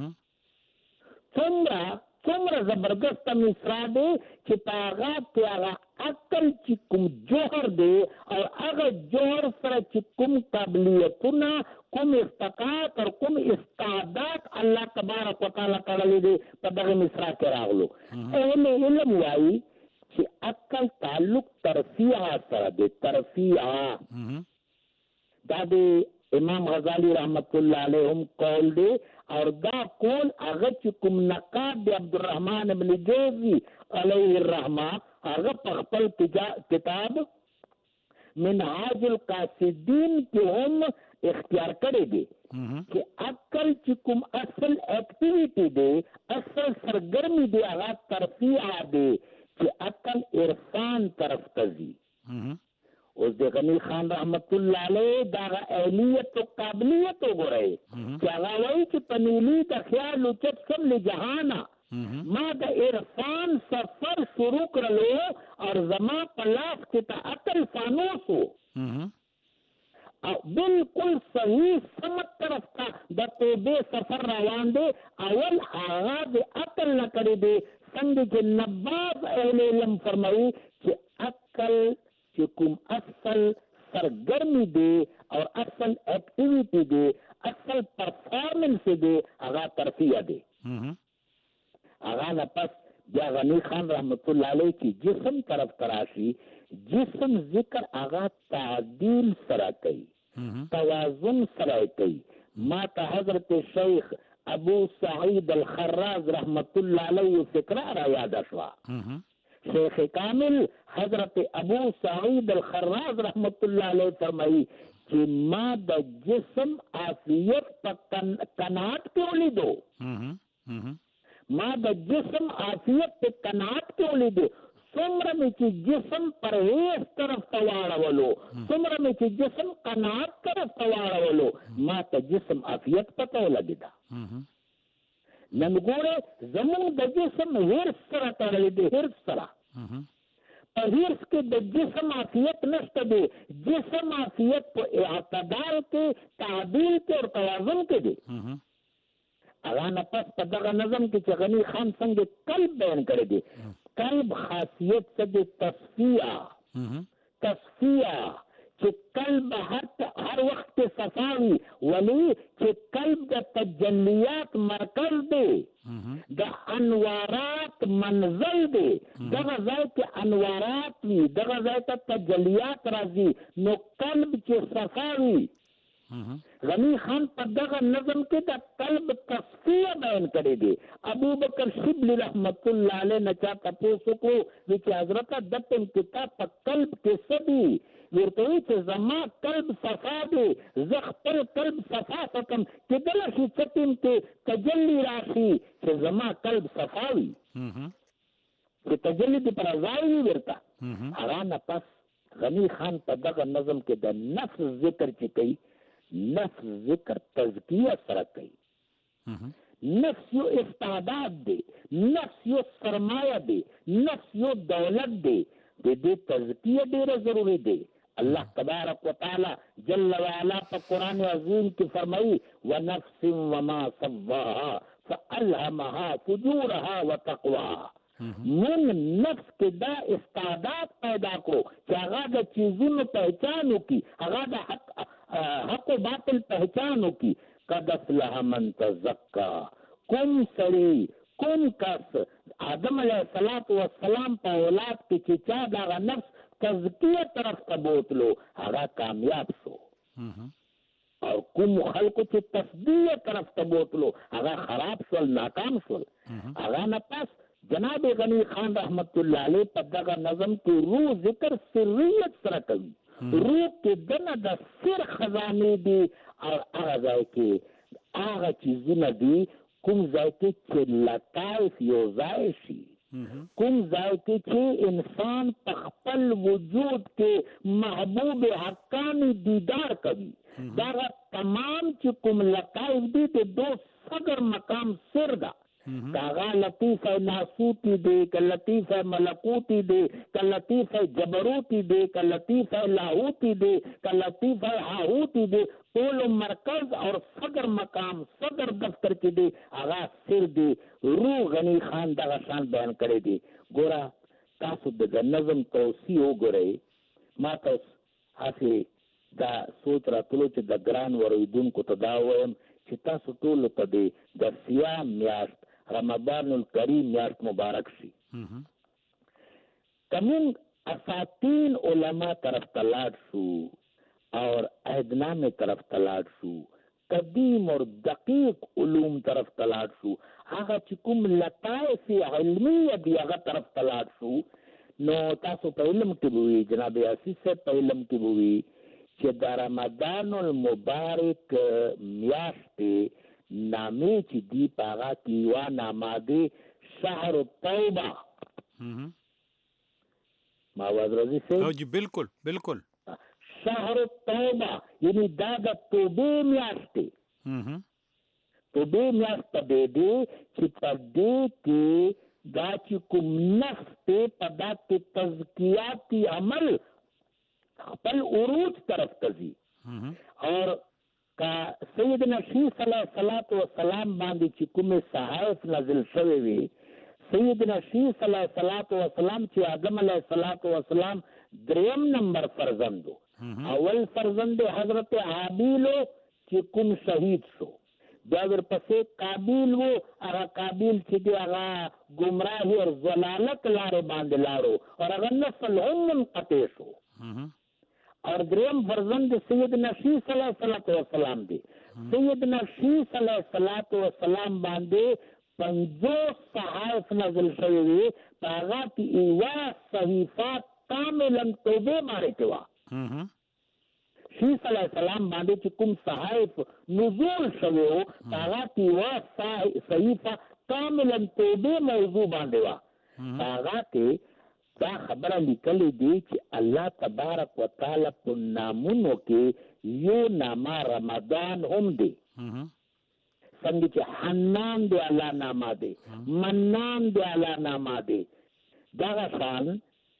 څومره څومره زبردست مصرا دی چې په هغه کې هغه عقل چې کوم جوهر دی او هغه جوهر سره چې کوم قابلیتونه، کوم استقاط او کوم استعداد الله تبارک وتعالی کړلی دی په دغه مصرا کې راغلو. اهل علم وایي چې عقل تعلق ترفیع سره دی، ترفیع دا دی امام غزالی رحمت الله علیهم قول دی، اور دا قول هغه چې کوم نقاد دی عبدالرحمن ابن جوزی علیه الرحمه هغه په خپل کتاب منهاج القاصدین کې هم اختیار کړی دی چې عقل چې کوم اصل ایکټیویټي دی، اصل سرګرمي دی، هغه ترفیع دی چې عقل عرفان طرف ته ځي. اوس د غنی خان رحمت الله علیه دغه اهلیت او قابلیت وګورئ چې هغه وایي چې په نیلي د خیال اوچت سم له جهانه ما د عرفان سفر شروع کړلو اور زما په لاس کې ته عقل فانوس و او بالکل صحیح سمت طرف ته د توبې سفر روان دی. اول هغه د عقل نه کړی دی، څنګه چې نباز اهل علم فرمایي چې عقل چې کوم اصل سرګرمی دی او اصل ایکټیویټي دی، اصل پرفارمنس دی، هغه ترفیع دی. هغه نه پس بیا غنی خان رحمت الله علیه چې جسم طرف تراشي، جسم ذکر هغه تعدیل سره کوي، توازن سره کوي. ما ته حضرت شیخ ابو سعید الخراز رحمت الله علیه فکره را یاد شوه. شیخ کامل حضرت ابو سعید الخراز رحمت الله علیه فرمایي چې ما د جسم عافیت په قناعت کې ولیدو، ما د جسم عافیت په قناعت کې ولیدو. څومره مې چې جسم پرهیز طرف ته واړولو، څومره مې چې جسم قناعت طرف ته واړولو، ما ته جسم عافیت پته ولګېده. نن ګوره زمونږ د جسم هرس سره تړلی دی، هرس سره په هرس کې د جسم عافیت نشته دی، جسم عافیت په اعتدال کې، تعدیل کې او توازن کې دی. هغه نه پس په دغه نظم کې چې غنی خان څنګه قلب بیان کړی دی، قلب خاصیت څه دی؟ تصفیه. تصفیه چې قلب هر هر وخت کې صفاوي، ولی چې قلب د تجلیات مرکز دی، د انوارات منزل دی. دغه ځای کې انوارات وي، دغه ځای ته تجلیات راځي، نو قلب چې صفاوي. غنی خان په دغه نظم کې د قلب تصفیه بیان کړی دی. ابو بکر شبلی رحمت الله علیه نه چا تپوس وکړو چې حضرت د کتاب په قلب کې څه دي؟ ورته چې زما قلب صفا دی زه خپل قلب صفا ساتم کېدلی شي څه ټیم کې تجلی راشي چې زما قلب صفا وي چې تجلی دې پر ځای وي ورته هغه نه پس غنی خان په دغه نظم کې د نفس ذکر چې کوي نفس ذکر تزکیه سره کوي نفس یو استعداد دی نفس یو سرمایه دی نفس یو دولت دی د دې تزکیه ډیره ضروری دی الله تبارک وتعالى جل وعلا په قرآن عظیم کې فرمایي ونفس وما سواها فألهمها فجورها وتقواها من نفس کې دا استعداد پیدا کړو چې هغه د چیزونو پہچان وکړي هغه د حق حق و باطل پہچان وکړي قد افلح من تزکا کوم سړی کوم کس آدم علیه الصلاۃ والسلام په اولاد کې چې چا دغه نفس تزکیه طرف ته بوتلو هغه کامیاب شو او کوم خلکو چې تصدیه طرف ته بوتلو هغه خراب شول ناکام شول هغه نه پس جناب غنی خان رحمت الله علیه په دغه نظم کې روح ذکر سریت سره کوي روح کې دنه د سر خزانه دي او هغه ځای کې هغه چیزونه دي کوم ځای کې چې لطائف یو ځای شي کوم ځای کې چې انسان په خپل وجود کې محبوب حقانی دیدار کوي دا تمام چې کوم لطائف دي د دو صدر مقام سر ده کاغا لطیف ناسوتی دے کہ لطیف ملکوتی دے کہ لطیف جبروتی دے کہ لطیف لاہوتی دے کہ لطیف ہاہوتی دے طول مرکز اور صدر مقام صدر دفتر کی دے آغا سر دے روح غنی خان دا غشان بیان کرے دے گورا تاسو دا نظم توسی ہو گو رہے ما تاس آسے دا سوچ را تلو چه دا گران ورویدون کو تداویم چه تاسو طولو تا دے دا سیام میاشت رمضان الکریم میاشت مبارک شي کمون اساتین علماء طرف تلاړ شو اور عہدنامے طرف تلاړ شو قدیم اور دقیق علوم طرف تلاړ شو هغه چې کوم لطائف علمیه دی هغه طرف تلاړ شو نو تاسو په علم کې وی جناب عزیز سے په علم کې وی چې د رمضان المبارک میاشت نامے چی دی پاغا کیوا نامادے شہر التوبہ ماواز رضی سے او جی بالکل بالکل شہر التوبہ یعنی دا دا توبے میاشتے توبے میاشت دے دے چی پردے کے دا چی کم نفس تے پدا کے تزکیاتی عمل خپل عروج طرف تزی اور کا سیدنا شیخ علیہ الصلوۃ والسلام باندې چې کومه صحائف نازل شوی وي سیدنا شیخ علیہ الصلوۃ والسلام چې آدم علیہ الصلوۃ والسلام دریم نمبر فرزند اول فرزند حضرت حابیل چې کوم شهید شو بیا ورپسې قابیل وو هغه قابیل چې دی هغه گمراهی او ضلالت لارې باندې لاړو او هغه نسل هم منقطع شو اور دریم فرزند سیدنا شیخ علیہ الصلوۃ والسلام دی سیدنا شیخ علیہ الصلوۃ والسلام باندې پنځوس صحائف نازل شوی وي هغه کې ایوا صحیفه کاملا توبه ماره کوا شیخ علیہ السلام باندې چې کوم صحائف نزول شوی وو هغه کې ایوا صحیفه کاملا توبه موضوع باندې وا هغه کې دا خبره لیکلی دی چې الله تبارک وتعالی په نامونو کې یو نامه رمضان هم دی څنګه چې حنان دی الله نامه دی منان دی الله نامه دی دغه شان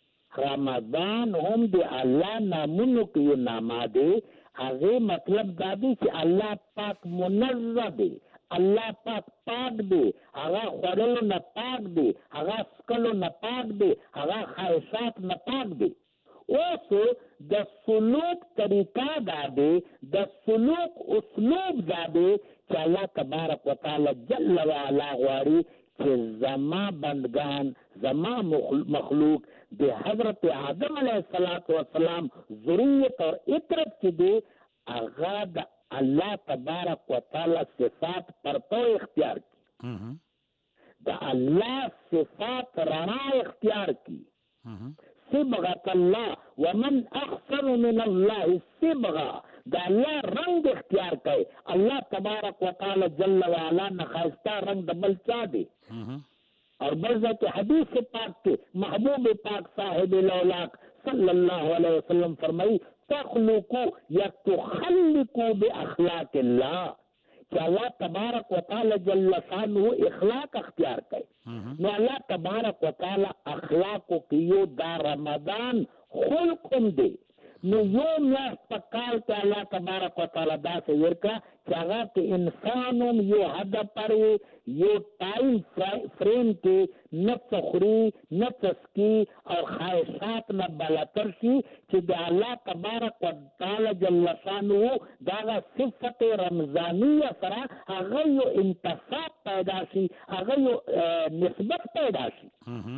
رمضان هم دی الله نامونو کې یو نامه دی هغه مطلب دا دی چې الله پاک منزه دی الله پاک پاک دی هغه خورلو نه پاک دی هغه سکلو نه پاک دی هغه خواهشات نه پاک دی اوس د سلوک طریقه دا دی د سلوک اسلوب دا دی چې الله تبارک وتعالی جل وعلا غواړي چې زما بندگان زما مخلوق د حضرت آدم علیه الصلاۃ والسلام ذریت اور اطرت چې دی هغه د اللہ تبارک و تعالی صفات پر تو اختیار کی دا اللہ صفات رنا اختیار کی صبغت اللہ ومن احسن من الله صبغا دا الله رنگ اختیار کړي. الله تبارک وتعالى جل وعلا نه خاصتا رنگ د بل چا دی. اور بلزہ کے حدیث پاک کے محبوب پاک صاحب لولاک صلی اللہ علیہ وسلم فرمائی تخلقو یا تخلقو باخلاق اللہ کہ اللہ تبارک و تعالی جل شانہ اخلاق اختیار کرے. نو اللہ تبارک و تعالی اخلاقو کیو دا رمضان خلقم دے. نو یو میاشت په کال کې الله تبارک وتعالی داسې ورکړه چې هغه کې انسان هم یو هدف پرې یو ټایم فریم کې نه څه خوري نه څه څښي او خواهشات نه بلتر شي چې د الله تبارک وتعالی جل شانه دغه صفت رمضانیه سره هغه یو انتصاب پیدا شي، هغه یو نسبت پیدا شي.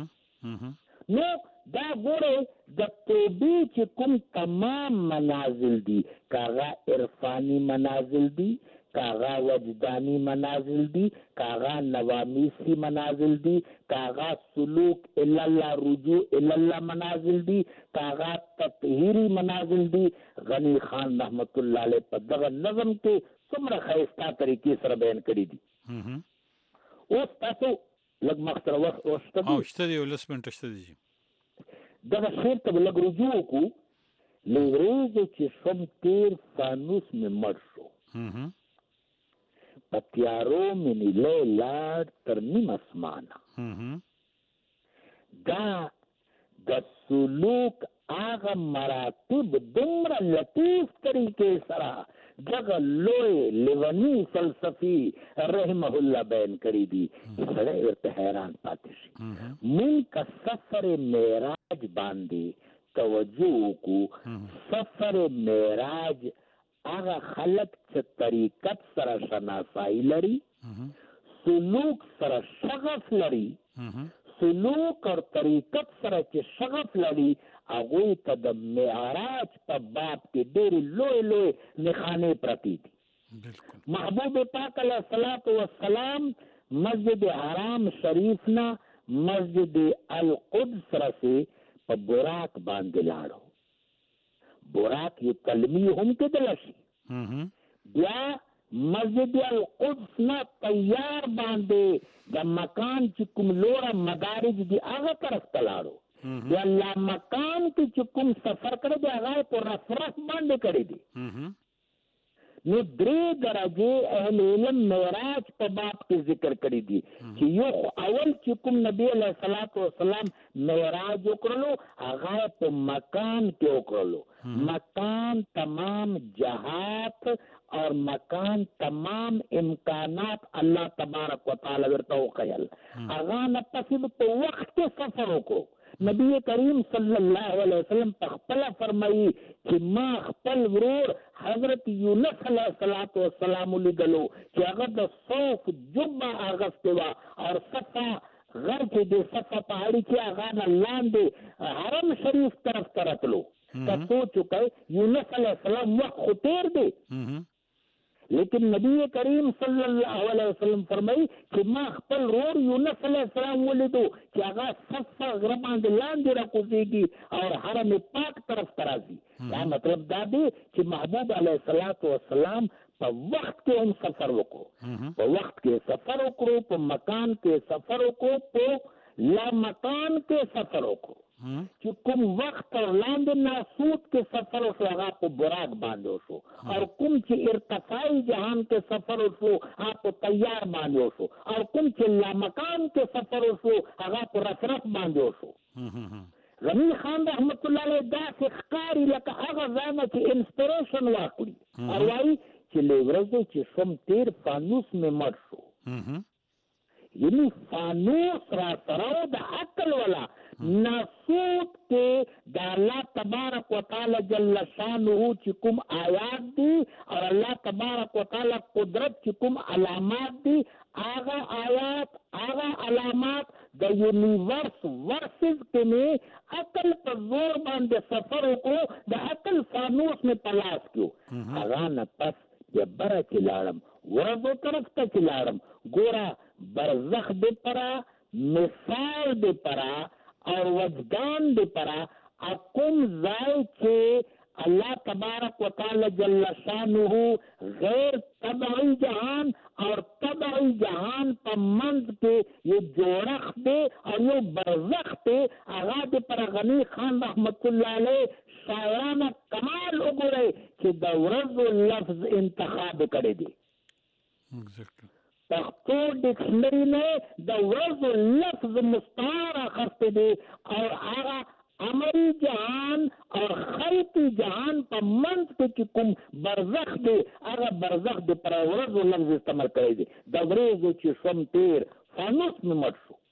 نو دا ګوره د توبې چې کوم تمام منازل دي، کاغه عرفانی منازل دي، کاغه وجدانی منازل دي، کاغه نوامیسی منازل دي، کاغه سلوک الله رجوع الله منازل دي، کاغه تطهیری منازل دي. غنی خان رحمت الله علیه په دغه نظم کې څومره ښایسته طریقې سره بیان کړي دي. اوس تاسو لږ مخسره وخت وشته او شته دی ولس منټه شته دي دغه شعر ته لږ رجوع وکړو. له ورځې چې شم تیر فانوس مې مړ شو، په تیارو مې نیلی لاړ تر نیم اسمانه. دا د سلوک هغه مراتب دومره لطیف طریقې سره دغه لوی لیونی فلسفي رحمه الله بیان کړي دي چې سړی ورته حیران پاتې شي. مونږ که سفر معراج باندې توجه وکړو، سفر معراج هغه خلک چې طریقت سره شناسایی لري، سلوک سره شغف لري، سلوک اور طریقت سره چې شغف لري، هغوی ته د معراج په باب کې ډېرې لوی لوی نښانې پرتې دي. محبوب پاک علیه الصلاة والسلام مسجد حرام شریف نه مسجد القدس رسې په براق باندې لاړو. براق یو کلمی هم کېدلی شي. بیا مسجد القدس نه تیار باندې د مکان چې کوم لوړه مدارج دي هغه طرف ته لاړو. د الله مکان کې چې کوم سفر کړی دی هغه په رفرف باندې کړی دی. نو درې درجې اهل علم معراج په باب کې ذکر کړی دي چې یو اول چې کوم نبی علیه الصلاۃ والسلام معراج وکړلو هغه په مکان کې وکړلو. مکان تمام جهات اور مکان تمام امکانات الله تبارک وتعالی ورته وکړل. هغه نه پسې په وخت کې سفر وکړو. نبی کریم صلی الله علیه وسلم خپل فرمایي چې ما خپل ورور حضرت یونس علیه الصلاۃ والسلام لیدلو چې هغه د صوف جبه اغوستې وه او صفا غر کې د صفا پهاړي کې هغه نه لاندې حرم شریف طرف ته راتلو. که سوچ وکړئ یونس علیه السلام وخت خو تیر دی، لیکن نبی کریم صلی الله علیه وسلم فرمایي چې ما خپل ورور یونس علیه السلام ولیدو چې هغه صفا غره باندې لاندې راکوزېږي او حرم پاک طرف ته راځي. دا مطلب دا دی چې محبوب علیه الصلاۃ والسلام په وخت کې هم سفر وکړو، په وخت کې سفر وکړو، په مکان کې سفر وکړو، په لا مکان کې سفر وکړو. چې کوم وخت لاندې ناسوت کې سفر وشو هغه په براق باندې وشو، او کوم چې ارتفاعي جهان کې سفر وشو هغه په تیار باندې وشو، او کوم چې لامکان کې سفر وشو هغه په رفرف باندې وشو. غنی خان رحمت الله علیه داسې ښکاري لکه هغه ځای نه چې انسپریشن واخلي او وایي چې له ورځې چې شم تیر فانوس مې مړ شو. یعنی فانوس را سره د عقل والا ناسوت کې د الله تبارک وتعالی جل شانه چې کوم آیات دي او الله تبارک وتعالی قدرت چې کوم علامات دي هغه آیات هغه علامات د یونیورس ورسز کې مې عقل په زور باندې سفر وکړو، د عقل فانوس مې په لاس کړو. هغه نه پس بیا بره کې لاړم، ورځو طرف ته چې لاړم، ګوره برزخ دې پره، مثال دې پره اور وجدان دې پره اقوم ځای چې الله تبارک وتعالی جل شانه غیر طبعی جهان اور طبعی جهان په منځ کې یو جوړښت دی او یو برزخ دی. هغه د پر غنی خان رحمت الله علیه شاعرانه کمال وګورئ چې د ورځو لفظ انتخاب کړی دی. پښتو ډکشنری نه د ورځو لفظ مستعار اخسته دی او هغه عملی جهان اور خلقی جهان په منځ کې چې کوم برزخ دی هغه برزخ د پر ورځو لفظ استعمال کړی دی. د ورځو چې شم تیر فانوس مې مړ شو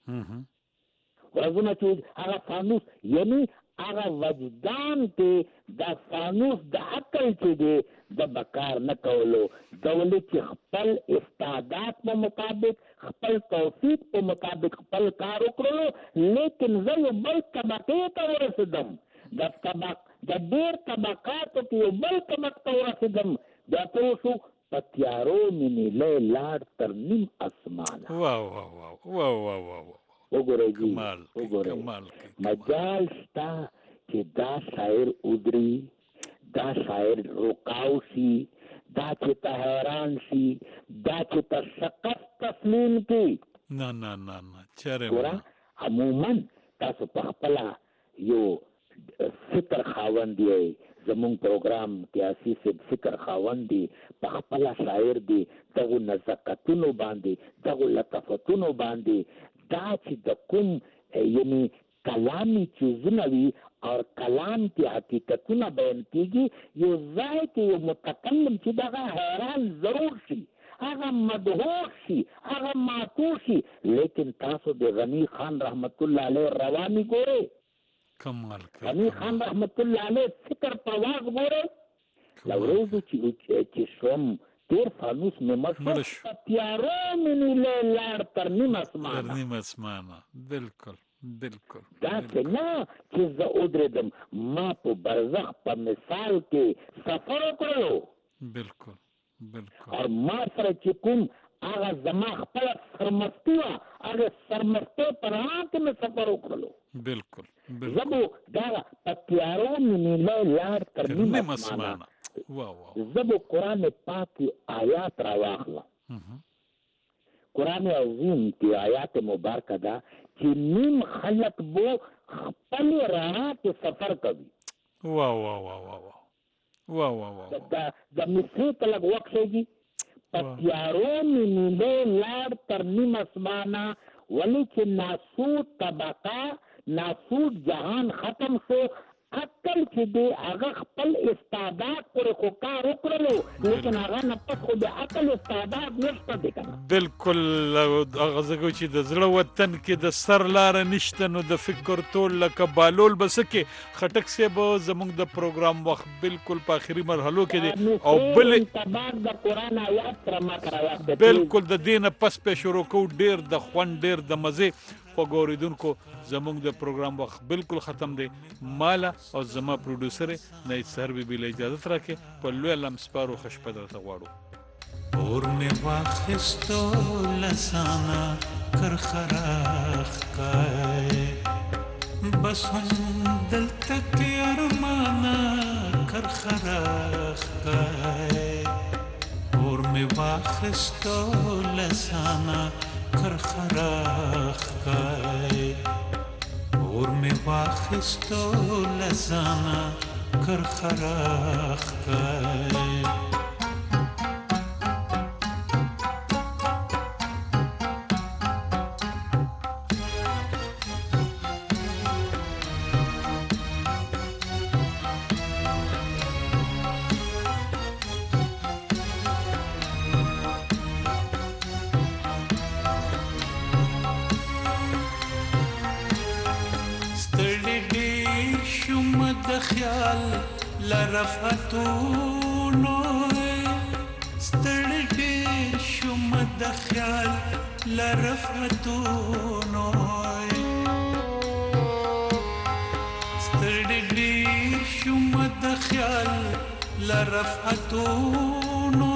ورځونه چې هغه فانوس یعنی هغه وجدان کې د فانوس د عقل چې دی د بکار نه کولو دولت چې خپل استعداد په مطابق خپل توفیق په مطابق خپل کار وکړو لیکن زه یو بل طبقې ته ورسېدم د طبق د ډېر طبقاتو کې یو بل طبق ته ورسېدم بیا ته وشو په تیارو مې نیلی لاړ تر نیم اسمانه. واو واو واو واو واو واو وګورئ جی وګورئ مجال شته چې دا شاعر ودري دا شاعر رکاو شي دا چې ته حیران شي دا چې ته شکست تسلیم کړي نه نه نه نه چېرې عموما تاسو په خپله یو فکر خاوند یې زمونږ پروګرام قیاسي صاحب فکر خاوند دی په خپله شاعر دی دغو نزاکتونو باندې دغو لطفتونو باندې دا چې د کوم یعنی کلامی چیزونه وي اور کلام کې حقیقتونه بیان کېږي یو ځای کې یو متکلم چې دغه حیران ضرور شي هغه مدهوش شي هغه ماتو شي لیکن تاسو د غنی خان رحمت الله علیه رواني ګورئ کمال غنی خان رحمت الله علیه فکر پرواز ګورئ لورځو چې چې شوم تیر فانوس مې مړ شو تیارو مې نیلی لاړ تر نیم اسمانه تر نیم اسمانه بالکل بالکل داسې نه چې زه ودرېدم ما په برزخ په مثال کې سفر وکړلو بالکل بالکل او ما سره چې کوم هغه زما خپله سرمستي وه هغه سرمستۍ په رڼا کې مې سفر وکړلو بالکل زه به دغه په تیارو مې نیلی لاړ تر نیم اسمانه زه به قرآن پاک آیات را واخلم قرآن عظیم کی آیات مبارکه ده چې نیم خلق بو خپل رڼا کې سفر کوي. وا وا وا وا وا وا وا دا د مصری ته لږ وخت شي په تیارو مې نیلی لاړ تر نیم اسمانه ولې چې ناسود طبقه ناسود جهان ختم شو عقل چې دی هغه خپل استعداد پورې خو کار وکړلو لیکن هغه نه پس خو د عقل استعداد نشته دی که نه بالکل هغه زه چې د زړه وطن کې د سر لاره نشته نو د فکر ټول لکه بالول به څه کې خټک صاحب زموږ د پروګرام وخت بالکل په آخري مرحلو کې دی او بل انطباق د قرآن آیات سره ما سره راغلی بالکل د دې نه پس پې شروع کوو ډېر د خوند ډېر د مزې خوږو اورېدونکو زموږ د پروګرام وخت بالکل ختم دی ماله او زما پروډوسر نایت سهر بیبي له اجازت راکړې په لوی الله سپارو ښه شپه درته غواړو اور مې واخیستو لسانه کرخراخ کای بس هم دلته کې ارمانه کرخراخ کای اور مې واخیستو لسانه کرخراخ کای اور می واخستو لسانا کرخراخ کای خیال لرفتونو ستړي ډېر شوم د خیال لرفتونو ستړي ډېر شوم د خیال لرفتونو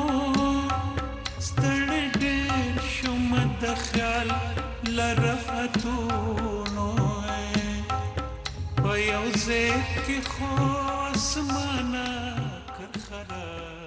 ستړي ډېر شوم د خیال لرفتونو په یو زیت کې خو اسمانه کرخرا